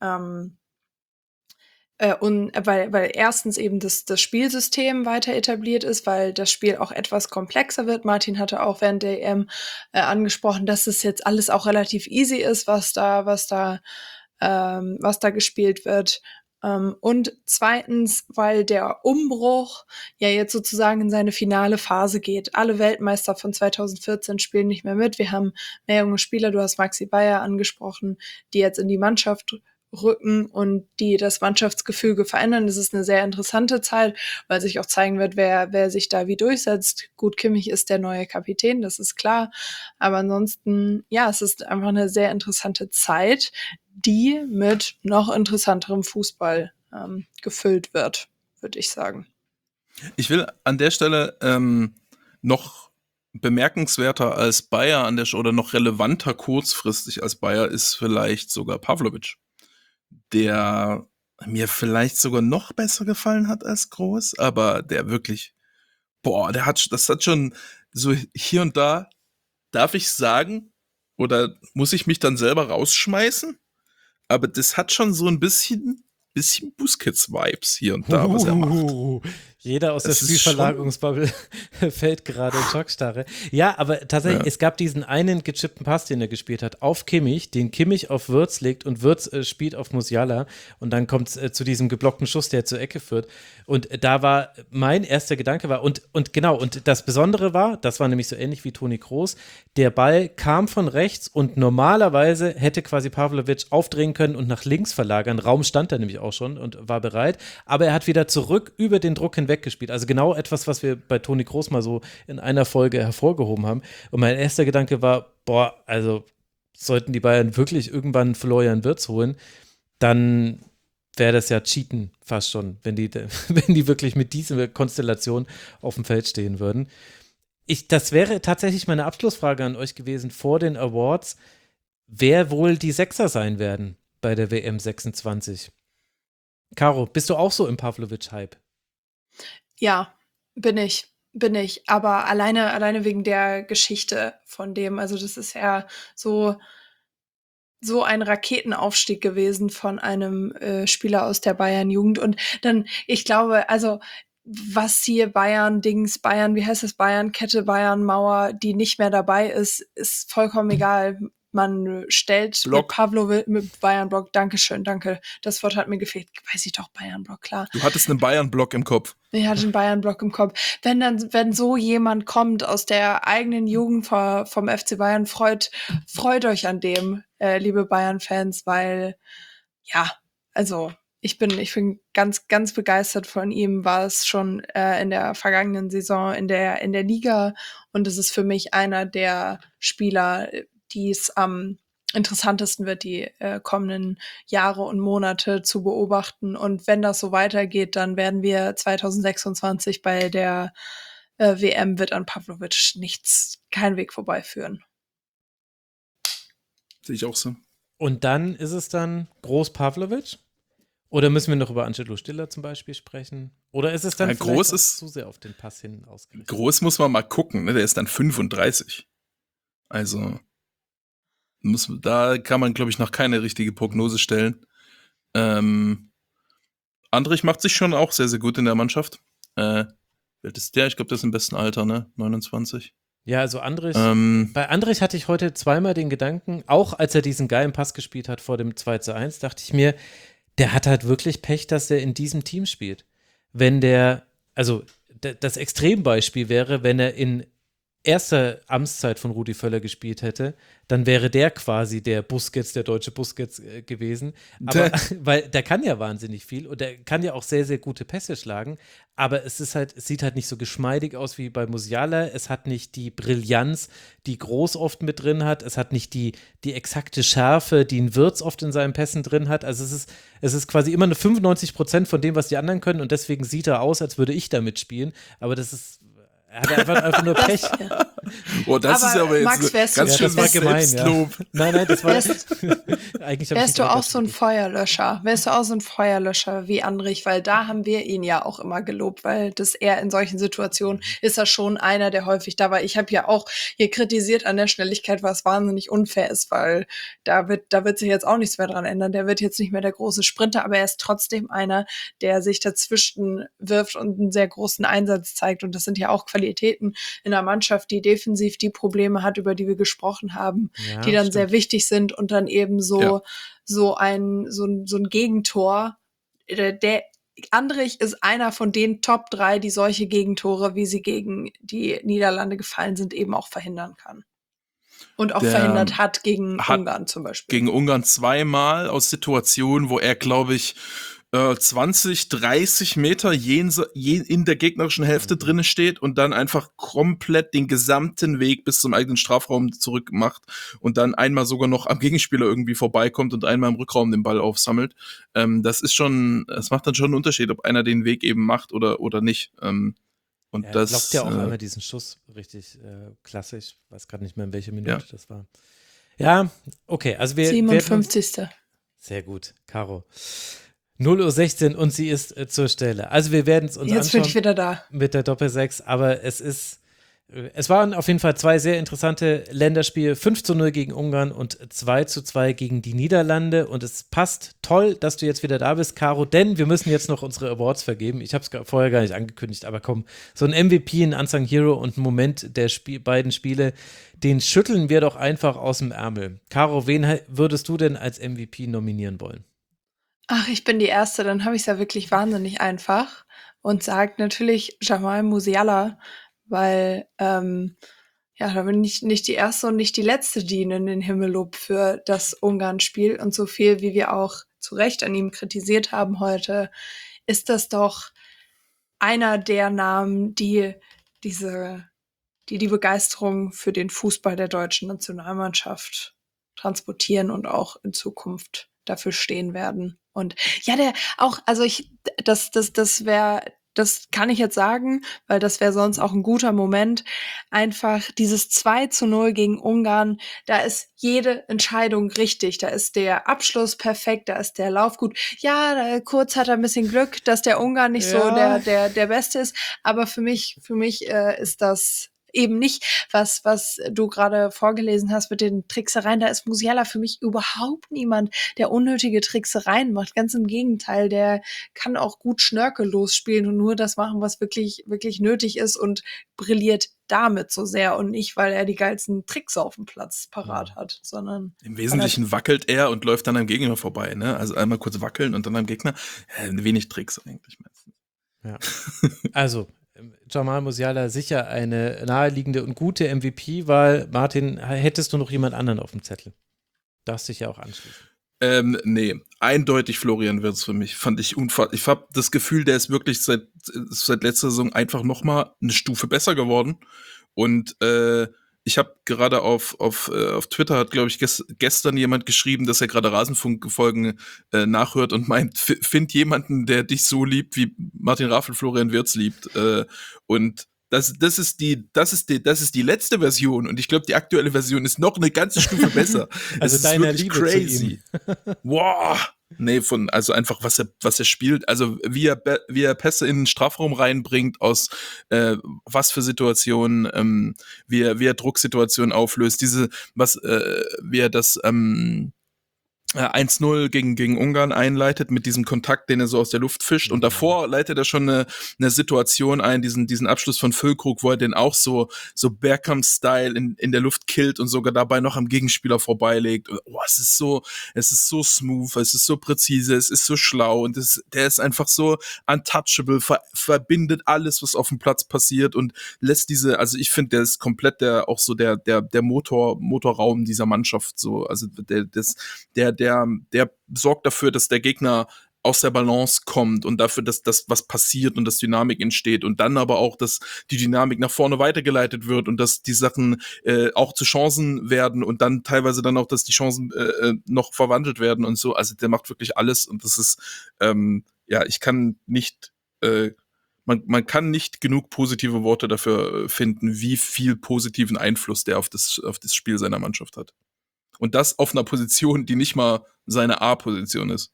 weil erstens eben das Spielsystem weiter etabliert ist, weil das Spiel auch etwas komplexer wird. Martin hatte auch während der EM angesprochen, dass es jetzt alles auch relativ easy ist, was da gespielt wird. Und zweitens, weil der Umbruch ja jetzt sozusagen in seine finale Phase geht. Alle Weltmeister von 2014 spielen nicht mehr mit. Wir haben mehr junge Spieler, du hast Maxi Bayer angesprochen, die jetzt in die Mannschaft rücken und die das Mannschaftsgefüge verändern. Das ist eine sehr interessante Zeit, weil sich auch zeigen wird, wer sich da wie durchsetzt. Gut, Kimmich ist der neue Kapitän, das ist klar. Aber ansonsten, ja, es ist einfach eine sehr interessante Zeit, die mit noch interessanterem Fußball gefüllt wird, würde ich sagen. Ich will an der Stelle noch bemerkenswerter als Bayer oder noch relevanter kurzfristig als Bayer ist vielleicht sogar Pavlovic, der mir vielleicht sogar noch besser gefallen hat als Groß, aber der wirklich, das hat schon so hier und da, darf ich sagen, oder muss ich mich dann selber rausschmeißen? Aber das hat schon so ein bisschen Busquets-Vibes hier und da, was er macht. Jeder aus der Spielverlagerungsbubble fällt gerade in Schockstarre. Ja, aber tatsächlich, es gab diesen einen gechippten Pass, den er gespielt hat, auf Kimmich, den Kimmich auf Wirtz legt und Wirtz spielt auf Musiala und dann kommt es zu diesem geblockten Schuss, der zur Ecke führt. Und da war, mein erster Gedanke war, und das Besondere war, das war nämlich so ähnlich wie Toni Kroos, der Ball kam von rechts und normalerweise hätte quasi Pavlovic aufdrehen können und nach links verlagern. Raum stand da nämlich auch schon und war bereit, aber er hat wieder zurück über den Druck hinweg gespielt. Also genau etwas, was wir bei Toni Kroos mal so in einer Folge hervorgehoben haben. Und mein erster Gedanke war, also sollten die Bayern wirklich irgendwann Florian Wirtz holen, dann wäre das ja Cheaten fast schon, wenn die wirklich mit dieser Konstellation auf dem Feld stehen würden. Das wäre tatsächlich meine Abschlussfrage an euch gewesen vor den Awards, wer wohl die Sechser sein werden bei der WM 26. Caro, bist du auch so im Pavlovic-Hype? Ja, bin ich. Aber alleine wegen der Geschichte von dem, also das ist ja so, so ein Raketenaufstieg gewesen von einem Spieler aus der Bayern-Jugend. Und dann, ich glaube, also was hier Bayern, wie heißt das, Bayern-Kette, Bayern-Mauer, die nicht mehr dabei ist vollkommen egal. Man stellt Block. mit Pavlovic, mit Bayern-Block, danke, das Wort hat mir gefehlt. Weiß ich doch, Bayern-Block, klar. Du hattest einen Bayern-Block im Kopf. Ich hatte einen Bayern-Block im Kopf. Wenn so jemand kommt aus der eigenen Jugend vom FC Bayern, freut euch an dem, liebe Bayern-Fans, weil, ja, also ich bin ganz, ganz begeistert von ihm, war es schon in der vergangenen Saison in der Liga, und es ist für mich einer der Spieler, die es am interessantesten wird, die kommenden Jahre und Monate zu beobachten. Und wenn das so weitergeht, dann werden wir 2026 bei der WM wird an Pavlovic kein Weg vorbeiführen. Sehe ich auch so. Und dann ist es dann Groß Pavlovic? Oder müssen wir noch über Angelo Stiller zum Beispiel sprechen? Oder ist es dann Ja, vielleicht Groß auch ist- zu sehr auf den Pass hin ausgerichtet? Groß muss man mal gucken, ne? Der ist dann 35. Also, da kann man, glaube ich, noch keine richtige Prognose stellen. Andrich macht sich schon auch sehr, sehr gut in der Mannschaft. Wie alt ist der? Ich glaube, der ist im besten Alter, ne? 29. Ja, also Andrich, Ähm, bei Andrich hatte ich heute zweimal den Gedanken, auch als er diesen geilen Pass gespielt hat vor dem 2:1, dachte ich mir, der hat halt wirklich Pech, dass er in diesem Team spielt. Wenn das Extrembeispiel wäre, wenn er in erster Amtszeit von Rudi Völler gespielt hätte, dann wäre der quasi der Busquets, der deutsche Busquets gewesen. Aber weil der kann ja wahnsinnig viel und der kann ja auch sehr, sehr gute Pässe schlagen, aber es sieht halt nicht so geschmeidig aus wie bei Musiala. Es hat nicht die Brillanz, die Groß oft mit drin hat. Es hat nicht die exakte Schärfe, die ein Wirtz oft in seinen Pässen drin hat. Also es ist quasi immer nur 95% von dem, was die anderen können, und deswegen sieht er aus, als würde ich da mitspielen. Aber er hat einfach nur Pech. Oh, das Aber ist aber jetzt Max, wärst du- ganz Ja, schön das war gemein, ja. Selbstlob. Nein, das war Wärst- eigentlich hab ich Wärst du nicht auch weiter- so ein Feuerlöscher? Wärst du auch so ein Feuerlöscher wie Andrich? Weil da haben wir ihn ja auch immer gelobt, weil er in solchen Situationen ist er schon einer, der häufig da war. Ich habe ja auch hier kritisiert an der Schnelligkeit, was wahnsinnig unfair ist, weil da wird sich jetzt auch nichts mehr dran ändern. Der wird jetzt nicht mehr der große Sprinter, aber er ist trotzdem einer, der sich dazwischen wirft und einen sehr großen Einsatz zeigt. Und das sind ja auch Qualitäten in einer Mannschaft, die defensiv die Probleme hat, über die wir gesprochen haben, Ja, die dann stimmt. sehr wichtig sind, und dann eben so ein Gegentor. Der Andrich ist einer von den Top 3, die solche Gegentore, wie sie gegen die Niederlande gefallen sind, eben auch verhindern kann. Und auch Der verhindert hat gegen hat Ungarn zum Beispiel. Gegen Ungarn zweimal aus Situationen, wo er, glaube ich, 20, 30 Meter in der gegnerischen Hälfte drinne steht und dann einfach komplett den gesamten Weg bis zum eigenen Strafraum zurück macht und dann einmal sogar noch am Gegenspieler irgendwie vorbeikommt und einmal im Rückraum den Ball aufsammelt. Das macht dann schon einen Unterschied, ob einer den Weg eben macht oder nicht. Und Er das blockt ja auch einmal diesen Schuss richtig klassisch. Ich weiß gerade nicht mehr, in welcher Minute das war. Ja, okay, also wir werden 57. sehr gut, Caro. 0:16 Uhr und sie ist zur Stelle. Also wir werden es uns Jetzt bin ich anschauen wieder da. mit der Doppel-6, aber es waren auf jeden Fall zwei sehr interessante Länderspiele. 5:0 gegen Ungarn und 2:2 gegen die Niederlande. Und es passt toll, dass du jetzt wieder da bist, Caro, denn wir müssen jetzt noch unsere Awards vergeben. Ich habe es vorher gar nicht angekündigt, aber komm, so ein MVP, ein Unsung Hero und ein Moment der beiden Spiele, den schütteln wir doch einfach aus dem Ärmel. Caro, wen würdest du denn als MVP nominieren wollen? Ach, ich bin die Erste, dann habe ich es ja wirklich wahnsinnig einfach und sage natürlich Jamal Musiala, weil da bin ich nicht die Erste und nicht die Letzte, die ihn in den Himmel lobt für das Ungarn-Spiel. Und so viel, wie wir auch zu Recht an ihm kritisiert haben heute, ist das doch einer der Namen, die die Begeisterung für den Fußball der deutschen Nationalmannschaft transportieren und auch in Zukunft dafür stehen werden. Und ja, das kann ich jetzt sagen, weil das wäre sonst auch ein guter Moment. Einfach dieses 2:0 gegen Ungarn, da ist jede Entscheidung richtig. Da ist der Abschluss perfekt, da ist der Lauf gut. Ja, kurz hat er ein bisschen Glück, dass der Ungarn nicht so der Beste ist. Aber für mich ist das eben nicht, was du gerade vorgelesen hast mit den Tricksereien. Da ist Musiala für mich überhaupt niemand, der unnötige Tricksereien macht. Ganz im Gegenteil, der kann auch gut schnörkellos spielen und nur das machen, was wirklich, wirklich nötig ist und brilliert damit so sehr und nicht, weil er die geilsten Tricks auf dem Platz parat hat, sondern im Wesentlichen wackelt er und läuft dann am Gegner vorbei, ne? Also einmal kurz wackeln und dann am Gegner. Wenig Tricks eigentlich meistens. Ja. Also, Jamal Musiala sicher eine naheliegende und gute MVP-Wahl. Martin, hättest du noch jemand anderen auf dem Zettel? Darfst dich ja auch anschließen. Nee, eindeutig Florian Wirtz für mich. Fand ich unfassbar. Ich habe das Gefühl, der ist wirklich seit letzter Saison einfach noch mal eine Stufe besser geworden. Und ich habe gerade auf Twitter hat, glaube ich, gestern jemand geschrieben, dass er gerade Rasenfunk-Folgen nachhört und meint, find jemanden, der dich so liebt, wie Martin Raffel Florian Wirtz liebt. Und das ist die letzte Version und ich glaube, die aktuelle Version ist noch eine ganze Stufe besser. Also deiner Liebe crazy. zu ihm. Wow. Nee, also einfach, was er spielt, also wie er Pässe in den Strafraum reinbringt, aus was für Situationen, wie er Drucksituationen auflöst, wie er das 1-0 gegen Ungarn einleitet mit diesem Kontakt, den er so aus der Luft fischt. Und davor leitet er schon eine Situation ein, diesen Abschluss von Füllkrug, wo er den auch so Bergkamp-Style in der Luft killt und sogar dabei noch am Gegenspieler vorbeilegt. Oh, es ist so smooth, es ist so präzise, es ist so schlau und der ist einfach so untouchable, verbindet alles, was auf dem Platz passiert und lässt also ich finde, der ist komplett der Motorraum dieser Mannschaft so. Also der sorgt dafür, dass der Gegner aus der Balance kommt und dafür, dass das was passiert und dass Dynamik entsteht und dann aber auch, dass die Dynamik nach vorne weitergeleitet wird und dass die Sachen auch zu Chancen werden und dann teilweise dann auch, dass die Chancen noch verwandelt werden und so. Also der macht wirklich alles und das ist, ich kann nicht man kann nicht genug positive Worte dafür finden, wie viel positiven Einfluss der auf das Spiel seiner Mannschaft hat. Und das auf einer Position, die nicht mal seine A-Position ist.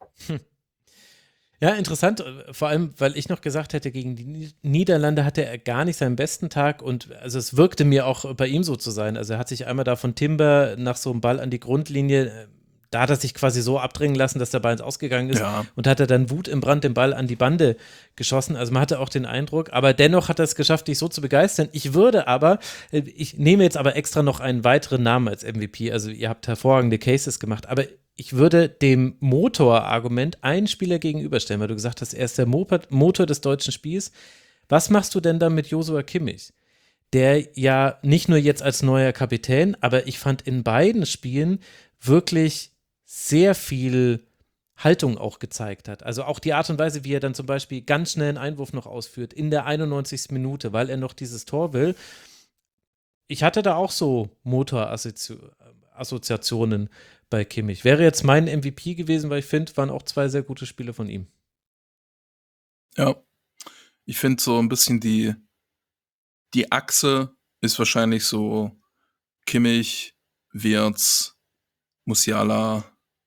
Ja, interessant, vor allem, weil ich noch gesagt hätte, gegen die Niederlande hatte er gar nicht seinen besten Tag und also es wirkte mir auch bei ihm so zu sein. Also er hat sich einmal da von Timber nach so einem Ball an die Grundlinie, da hat er sich quasi so abdrängen lassen, dass der Ball ins Ausgegangen ist und hat er dann Wut im Brand den Ball an die Bande geschossen. Also man hatte auch den Eindruck, aber dennoch hat er es geschafft, dich so zu begeistern. Ich nehme jetzt aber extra noch einen weiteren Namen als MVP. Also ihr habt hervorragende Cases gemacht, aber ich würde dem Motorargument einen Spieler gegenüberstellen, weil du gesagt hast, er ist der Motor des deutschen Spiels. Was machst du denn dann mit Joshua Kimmich? Der ja nicht nur jetzt als neuer Kapitän, aber ich fand in beiden Spielen wirklich sehr viel Haltung auch gezeigt hat. Also auch die Art und Weise, wie er dann zum Beispiel ganz schnell einen Einwurf noch ausführt, in der 91. Minute, weil er noch dieses Tor will. Ich hatte da auch so Motorassoziationen bei Kimmich. Wäre jetzt mein MVP gewesen, weil ich finde, waren auch 2 sehr gute Spiele von ihm. Ja, ich finde so ein bisschen die Achse ist wahrscheinlich so Kimmich, Wirtz, Musiala,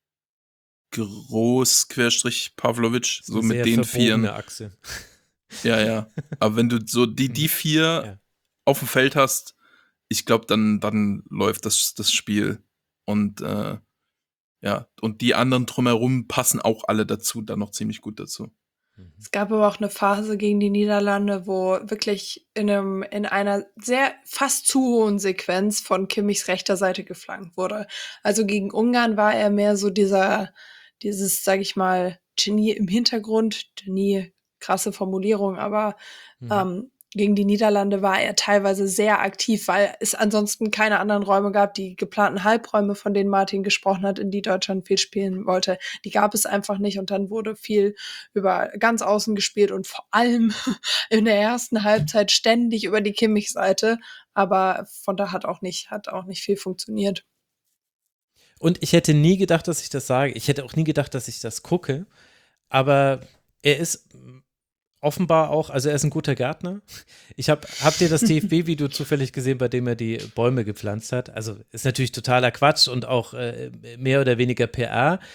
Pavlovic, so mit den 4. Achse. Ja. Aber wenn du so die 4 auf dem Feld hast, ich glaube, dann läuft das Spiel. Und und die anderen drumherum passen auch alle dazu, dann noch ziemlich gut dazu. Es gab aber auch eine Phase gegen die Niederlande, wo wirklich in einer sehr fast zu hohen Sequenz von Kimmichs rechter Seite geflankt wurde. Also gegen Ungarn war er mehr so dieses, sag ich mal, Genie im Hintergrund. Genie, krasse Formulierung, aber gegen die Niederlande war er teilweise sehr aktiv, weil es ansonsten keine anderen Räume gab. Die geplanten Halbräume, von denen Martin gesprochen hat, in die Deutschland viel spielen wollte, die gab es einfach nicht. Und dann wurde viel über ganz außen gespielt und vor allem in der ersten Halbzeit ständig über die Kimmich-Seite. Aber von da hat auch nicht viel funktioniert. Und ich hätte nie gedacht, dass ich das sage. Ich hätte auch nie gedacht, dass ich das gucke. Aber er ist offenbar auch, also er ist ein guter Gärtner. Habt ihr das DFB-Video zufällig gesehen, bei dem er die Bäume gepflanzt hat? Also ist natürlich totaler Quatsch und auch mehr oder weniger PR.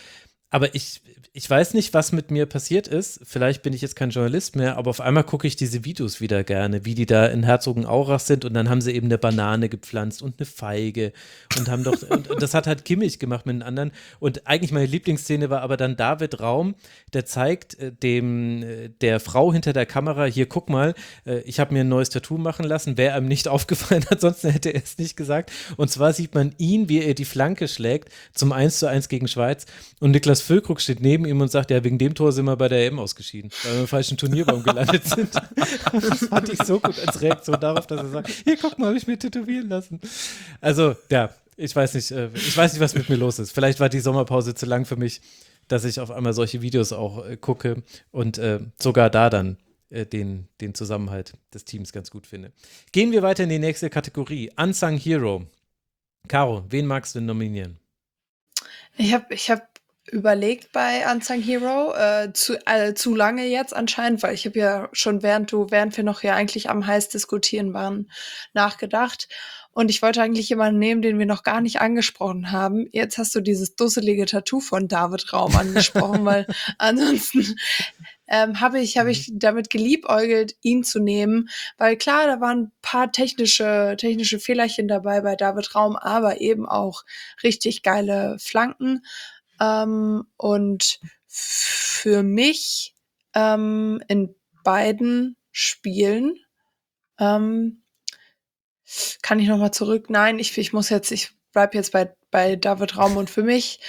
Aber ich weiß nicht, was mit mir passiert ist. Vielleicht bin ich jetzt kein Journalist mehr, aber auf einmal gucke ich diese Videos wieder gerne, wie die da in Herzogenaurach sind und dann haben sie eben eine Banane gepflanzt und eine Feige und haben doch, und das hat halt Kimmich gemacht mit den anderen. Und eigentlich meine Lieblingsszene war aber dann David Raum, der zeigt der Frau hinter der Kamera, hier guck mal, ich habe mir ein neues Tattoo machen lassen, wäre einem nicht aufgefallen, ansonsten hätte er es nicht gesagt. Und zwar sieht man ihn, wie er die Flanke schlägt zum 1:1 gegen Schweiz und Niklas Füllkrug steht neben ihm und sagt, ja, wegen dem Tor sind wir bei der EM ausgeschieden, weil wir im falschen Turnierbaum gelandet sind. Das fand ich so gut als Reaktion darauf, dass er sagt, hier, guck mal, habe ich mir tätowieren lassen. Also, ja, ich weiß nicht, was mit mir los ist. Vielleicht war die Sommerpause zu lang für mich, dass ich auf einmal solche Videos auch gucke und sogar da dann den Zusammenhalt des Teams ganz gut finde. Gehen wir weiter in die nächste Kategorie. Unsung Hero. Caro, wen magst du nominieren? Ich hab überlegt bei Unsung Hero, zu lange jetzt anscheinend, weil ich habe ja schon, während wir noch ja eigentlich am heiß diskutieren waren, nachgedacht. Und ich wollte eigentlich jemanden nehmen, den wir noch gar nicht angesprochen haben. Jetzt hast du dieses dusselige Tattoo von David Raum angesprochen, weil ansonsten habe ich damit geliebäugelt, ihn zu nehmen, weil klar, da waren ein paar technische Fehlerchen dabei bei David Raum, aber eben auch richtig geile Flanken. Und für mich in beiden Spielen kann ich noch mal zurück. Nein, ich bleib jetzt bei David Raum und für mich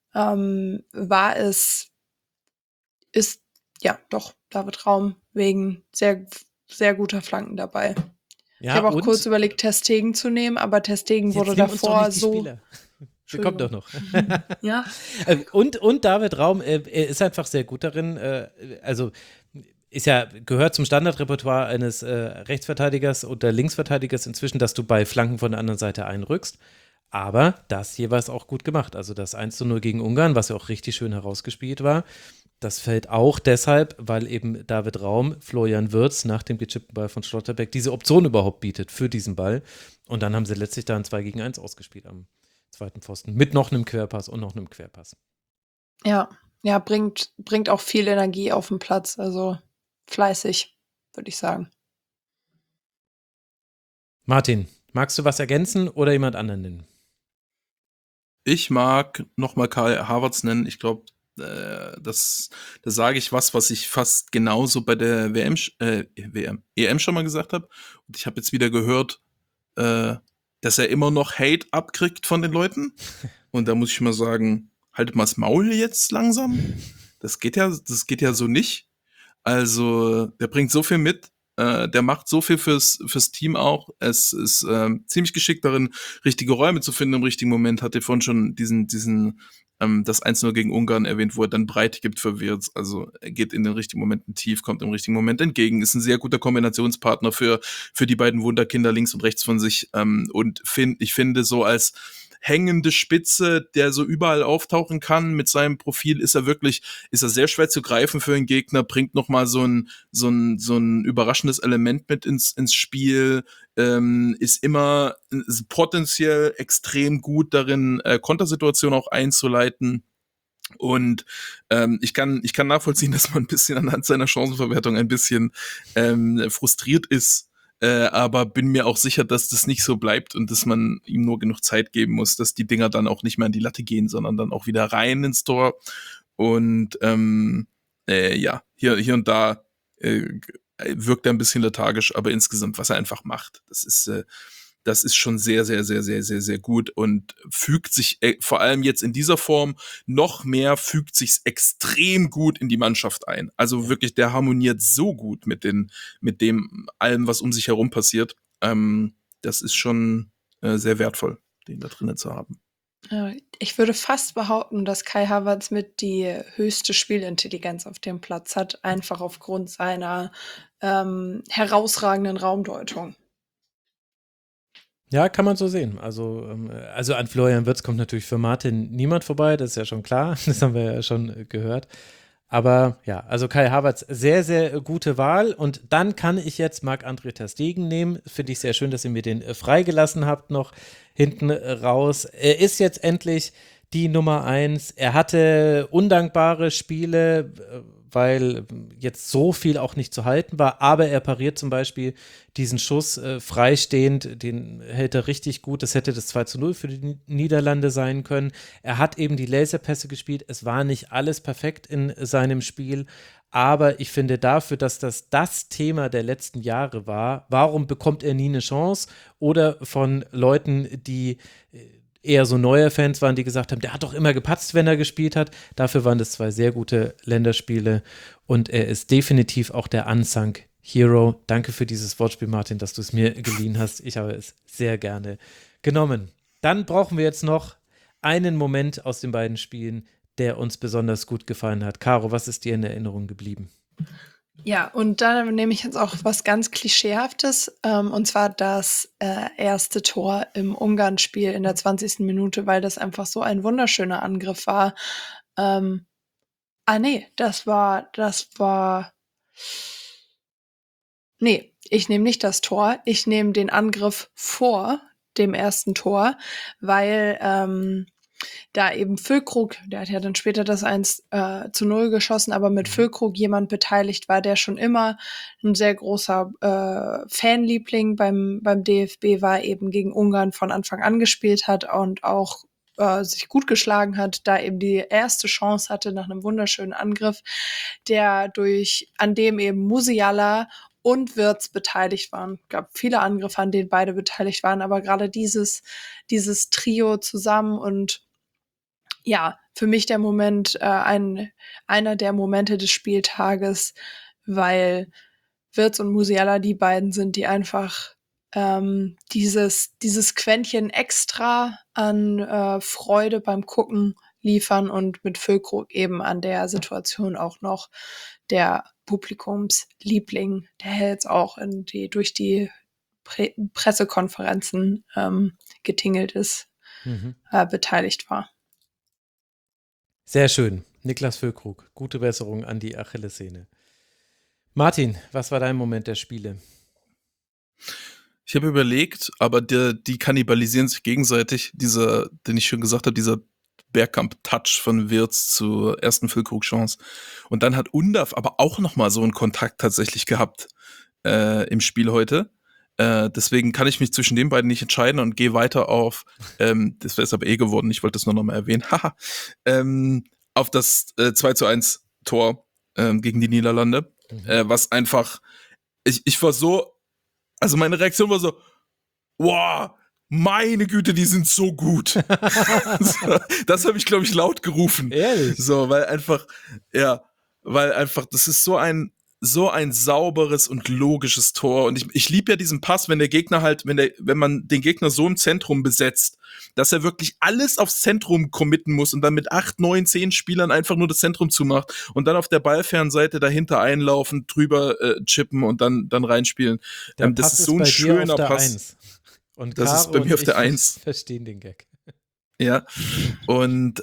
ist ja doch David Raum wegen sehr, sehr guter Flanken dabei. Ja, ich habe auch kurz überlegt, Ter Stegen zu nehmen, aber Ter Stegen wurde davor so. Sie kommt doch noch. Ja. Und David Raum ist einfach sehr gut darin, also gehört zum Standardrepertoire eines Rechtsverteidigers oder Linksverteidigers inzwischen, dass du bei Flanken von der anderen Seite einrückst. Aber das jeweils auch gut gemacht. Also das 1:0 gegen Ungarn, was ja auch richtig schön herausgespielt war, das fällt auch deshalb, weil eben David Raum Florian Wirtz nach dem gechippten Ball von Schlotterbeck diese Option überhaupt bietet für diesen Ball. Und dann haben sie letztlich da ein 2-gegen-1 ausgespielt am zweiten Pfosten. Mit noch einem Querpass und noch einem Querpass. Ja, bringt auch viel Energie auf den Platz. Also fleißig, würde ich sagen. Martin, magst du was ergänzen oder jemand anderen nennen? Ich mag nochmal Kai Havertz nennen. Ich glaube, da sage ich was ich fast genauso bei der EM schon mal gesagt habe. Und ich habe jetzt wieder gehört, dass er immer noch Hate abkriegt von den Leuten. Und da muss ich mal sagen, haltet mal das Maul jetzt langsam. Das geht ja so nicht. Also, der bringt so viel mit. Der macht so viel fürs Team auch. Es ist ziemlich geschickt darin, richtige Räume zu finden im richtigen Moment. Hatte vorhin schon das 1:0 gegen Ungarn erwähnt, wo er dann Breite gibt für Wirtz. Also er geht in den richtigen Momenten tief, kommt im richtigen Moment entgegen, ist ein sehr guter Kombinationspartner für die beiden Wunderkinder links und rechts von sich. Und ich finde so als hängende Spitze, der so überall auftauchen kann mit seinem Profil, ist er sehr schwer zu greifen für einen Gegner, bringt noch mal so ein überraschendes Element mit ins Spiel, ist immer potenziell extrem gut darin, Kontersituationen auch einzuleiten. Und ich kann nachvollziehen, dass man ein bisschen anhand seiner Chancenverwertung ein bisschen frustriert ist, aber bin mir auch sicher, dass das nicht so bleibt und dass man ihm nur genug Zeit geben muss, dass die Dinger dann auch nicht mehr an die Latte gehen, sondern dann auch wieder rein ins Tor. Und hier und da wirkt er ein bisschen lethargisch, aber insgesamt, was er einfach macht, das ist schon sehr, sehr, sehr, sehr, sehr, sehr gut und fügt sich vor allem jetzt in dieser Form fügt sich's extrem gut in die Mannschaft ein. Also wirklich, der harmoniert so gut mit dem allem, was um sich herum passiert. Das ist schon sehr wertvoll, den da drinnen zu haben. Ja, ich würde fast behaupten, dass Kai Havertz mit die höchste Spielintelligenz auf dem Platz hat, einfach aufgrund seiner herausragenden Raumdeutung. Ja, kann man so sehen. Also an Florian Wirtz kommt natürlich für Martin niemand vorbei, das ist ja schon klar, das haben wir ja schon gehört. Aber ja, also Kai Havertz, sehr, sehr gute Wahl. Und dann kann ich jetzt Marc-André ter Stegen nehmen. Finde ich sehr schön, dass ihr mir den freigelassen habt noch hinten raus. Er ist jetzt endlich die Nummer 1. Er hatte undankbare Spiele, weil jetzt so viel auch nicht zu halten war, aber er pariert zum Beispiel diesen Schuss freistehend, den hält er richtig gut, das hätte das 2:0 für die Niederlande sein können. Er hat eben die Laserpässe gespielt, es war nicht alles perfekt in seinem Spiel, aber ich finde dafür, dass das Thema der letzten Jahre war, warum bekommt er nie eine Chance? Oder von Leuten, die eher so neue Fans waren, die gesagt haben, der hat doch immer gepatzt, wenn er gespielt hat. Dafür waren das 2 sehr gute Länderspiele und er ist definitiv auch der Unsung Hero. Danke für dieses Wortspiel, Martin, dass du es mir geliehen hast. Ich habe es sehr gerne genommen. Dann brauchen wir jetzt noch einen Moment aus den beiden Spielen, der uns besonders gut gefallen hat. Caro, was ist dir in Erinnerung geblieben? Ja, und dann nehme ich jetzt auch was ganz Klischeehaftes, und zwar das erste Tor im Ungarn-Spiel in der 20. Minute, weil das einfach so ein wunderschöner Angriff war. Nee, ich nehme nicht das Tor, ich nehme den Angriff vor dem ersten Tor, weil da eben Füllkrug, der hat ja dann später das 1:0 geschossen, aber mit Füllkrug jemand beteiligt war, der schon immer ein sehr großer Fanliebling beim DFB war, eben gegen Ungarn von Anfang an gespielt hat und auch sich gut geschlagen hat, da eben die erste Chance hatte nach einem wunderschönen Angriff, an dem eben Musiala und Wirtz beteiligt waren. Es gab viele Angriffe, an denen beide beteiligt waren, aber gerade dieses Trio zusammen und ja, für mich der Moment, einer der Momente des Spieltages, weil Wirtz und Musiala die beiden sind, die einfach dieses Quäntchen extra an Freude beim Gucken liefern und mit Füllkrug eben an der Situation auch noch der Publikumsliebling, der jetzt auch durch die Pressekonferenzen getingelt ist, beteiligt war. Sehr schön. Niklas Füllkrug, gute Besserung an die Achillessehne. Martin, was war dein Moment der Spiele? Ich habe überlegt, aber die kannibalisieren sich gegenseitig, den ich schon gesagt habe, dieser Bergkamp-Touch von Wirtz zur ersten Füllkrug-Chance. Und dann hat Undav aber auch nochmal so einen Kontakt tatsächlich gehabt im Spiel heute. Deswegen kann ich mich zwischen den beiden nicht entscheiden und gehe weiter auf, das wäre es aber geworden, ich wollte das nur noch mal erwähnen, auf das 2:1 Tor gegen die Niederlande, was einfach, ich war so, also meine Reaktion war so, wow, meine Güte, die sind so gut. So, das habe ich, glaube ich, laut gerufen. Ehrlich? So, weil einfach, das ist so ein sauberes und logisches Tor. Und ich liebe ja diesen Pass, wenn der Gegner wenn man den Gegner so im Zentrum besetzt, dass er wirklich alles aufs Zentrum committen muss und dann mit 8, 9, 10 Spielern einfach nur das Zentrum zumacht und dann auf der Ballfernseite dahinter einlaufen, drüber chippen und dann reinspielen. Das ist so ein schöner Pass. Und das ist bei mir auf der 1. Verstehen den Gag. Ja, und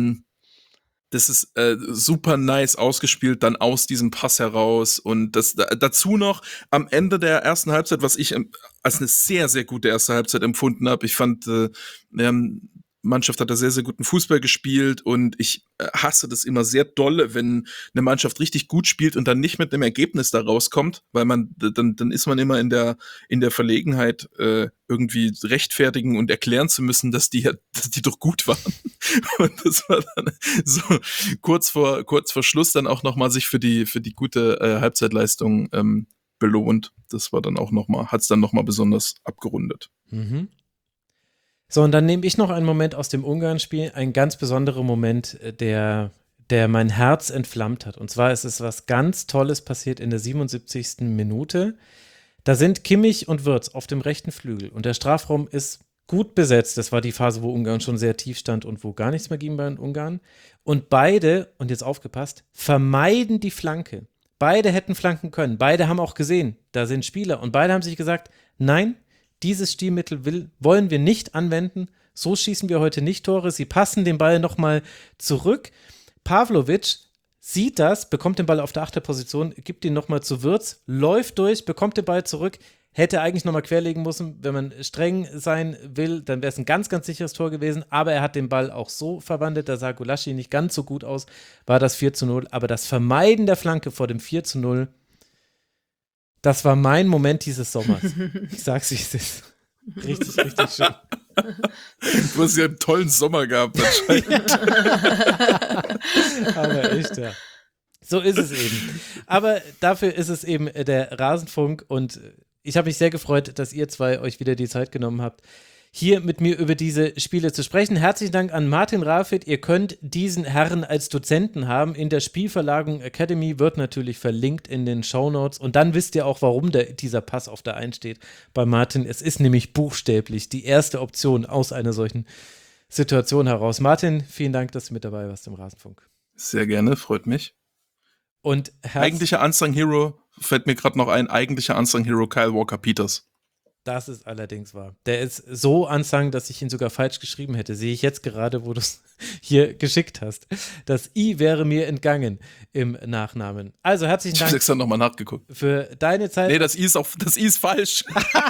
das ist super nice ausgespielt, dann aus diesem Pass heraus. Und das dazu noch am Ende der ersten Halbzeit, was ich als eine sehr, sehr gute erste Halbzeit empfunden habe. Ich fand, Mannschaft hat da sehr, sehr guten Fußball gespielt und ich hasse das immer sehr dolle, wenn eine Mannschaft richtig gut spielt und dann nicht mit einem Ergebnis da rauskommt, weil dann ist man immer in der Verlegenheit, irgendwie rechtfertigen und erklären zu müssen, dass die doch gut waren. Und das war dann so kurz vor Schluss dann auch nochmal sich für die gute Halbzeitleistung belohnt. Das war dann auch hat's dann nochmal besonders abgerundet. Mhm. So, und dann nehme ich noch einen Moment aus dem Ungarn-Spiel, ein ganz besonderer Moment, der mein Herz entflammt hat. Und zwar ist es was ganz Tolles passiert in der 77. Minute. Da sind Kimmich und Wirtz auf dem rechten Flügel und der Strafraum ist gut besetzt. Das war die Phase, wo Ungarn schon sehr tief stand und wo gar nichts mehr ging bei den Ungarn. Und beide, und jetzt aufgepasst, vermeiden die Flanke. Beide hätten flanken können. Beide haben auch gesehen, da sind Spieler. Und beide haben sich gesagt, nein, dieses Stilmittel wollen wir nicht anwenden. So schießen wir heute nicht Tore. Sie passen den Ball nochmal zurück. Pavlovic sieht das, bekommt den Ball auf der 8. Position, gibt ihn nochmal zu Wirtz, läuft durch, bekommt den Ball zurück, Hätte eigentlich nochmal querlegen müssen, wenn man streng sein will, dann wäre es ein ganz, ganz sicheres Tor gewesen, aber er hat den Ball auch so verwandelt, da sah Gulaschi nicht ganz so gut aus, war das 4:0, aber das Vermeiden der Flanke vor dem 4:0, das war mein Moment dieses Sommers. Ich sag's, wie es ist. Richtig, richtig schön. Du hast ja einen tollen Sommer gehabt, wahrscheinlich. Aber echt, ja. So ist es eben. Aber dafür ist es eben der Rasenfunk und ich habe mich sehr gefreut, dass ihr zwei euch wieder die Zeit genommen habt, hier mit mir über diese Spiele zu sprechen. Herzlichen Dank an Martin Rafit. Ihr könnt diesen Herrn als Dozenten haben. In der Spielverlagerung Academy wird natürlich verlinkt in den Shownotes. Und dann wisst ihr auch, warum dieser Pass auf der 1 steht bei Martin. Es ist nämlich buchstäblich die erste Option aus einer solchen Situation heraus. Martin, vielen Dank, dass du mit dabei warst im Rasenfunk. Sehr gerne, freut mich. Und eigentlicher Unsung Hero, fällt mir gerade noch ein, eigentlicher Unsung Hero Kyle Walker-Peters. Das ist allerdings wahr. Der ist so unsung, dass ich ihn sogar falsch geschrieben hätte. Sehe ich jetzt gerade, wo du es hier geschickt hast. Das I wäre mir entgangen im Nachnamen. Also herzlichen Dank. Ich habe extra nochmal nachgeguckt. Für deine Zeit. Nee, das I ist falsch.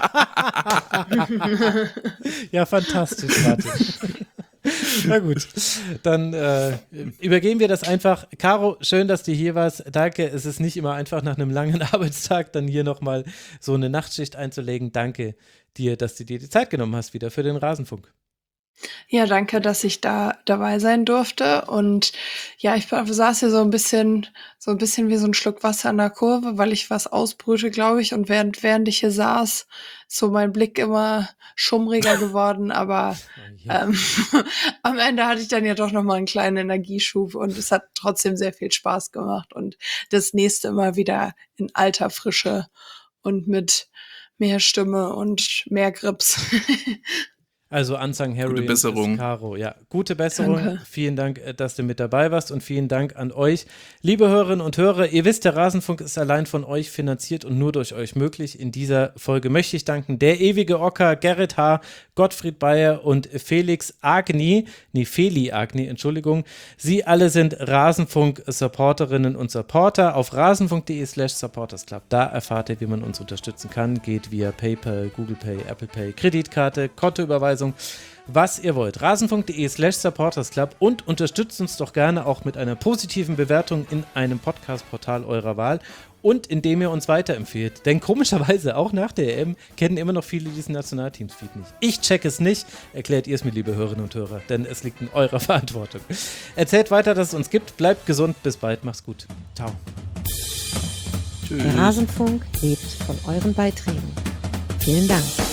Ja, fantastisch, Martin. Na gut, dann übergeben wir das einfach. Caro, schön, dass du hier warst. Danke, es ist nicht immer einfach nach einem langen Arbeitstag dann hier nochmal so eine Nachtschicht einzulegen. Danke dir, dass du dir die Zeit genommen hast wieder für den Rasenfunk. Ja, danke, dass ich da dabei sein durfte. Und ja, ich saß hier so ein bisschen wie so ein Schluck Wasser in der Kurve, weil ich was ausbrüte, glaube ich. Und während ich hier saß, ist so mein Blick immer schummriger geworden. Aber am Ende hatte ich dann ja doch nochmal einen kleinen Energieschub und es hat trotzdem sehr viel Spaß gemacht. Und das nächste Mal wieder in alter Frische und mit mehr Stimme und mehr Grips. Also Unsung Harry Gute Besserung. Ist Caro. Ja, gute Besserung. Danke. Vielen Dank, dass du mit dabei warst und vielen Dank an euch, liebe Hörerinnen und Hörer. Ihr wisst, der Rasenfunk ist allein von euch finanziert und nur durch euch möglich. In dieser Folge möchte ich danken der ewige Ocker, Gerrit H., Gottfried Bayer und Feli Agni, Entschuldigung. Sie alle sind Rasenfunk-Supporterinnen und Supporter. Auf rasenfunk.de/supportersclub. Da erfahrt ihr, wie man uns unterstützen kann. Geht via PayPal, Google Pay, Apple Pay, Kreditkarte, Kontoüberweisung, was ihr wollt. Rasenfunk.de/supportersclub und unterstützt uns doch gerne auch mit einer positiven Bewertung in einem Podcast-Portal eurer Wahl und indem ihr uns weiterempfehlt. Denn komischerweise, auch nach der EM, kennen immer noch viele diesen Nationalteams-Feed nicht. Ich check es nicht, erklärt ihr es mir, liebe Hörerinnen und Hörer, denn es liegt in eurer Verantwortung. Erzählt weiter, dass es uns gibt, bleibt gesund, bis bald, macht's gut. Ciao. Der Rasenfunk lebt von euren Beiträgen. Vielen Dank.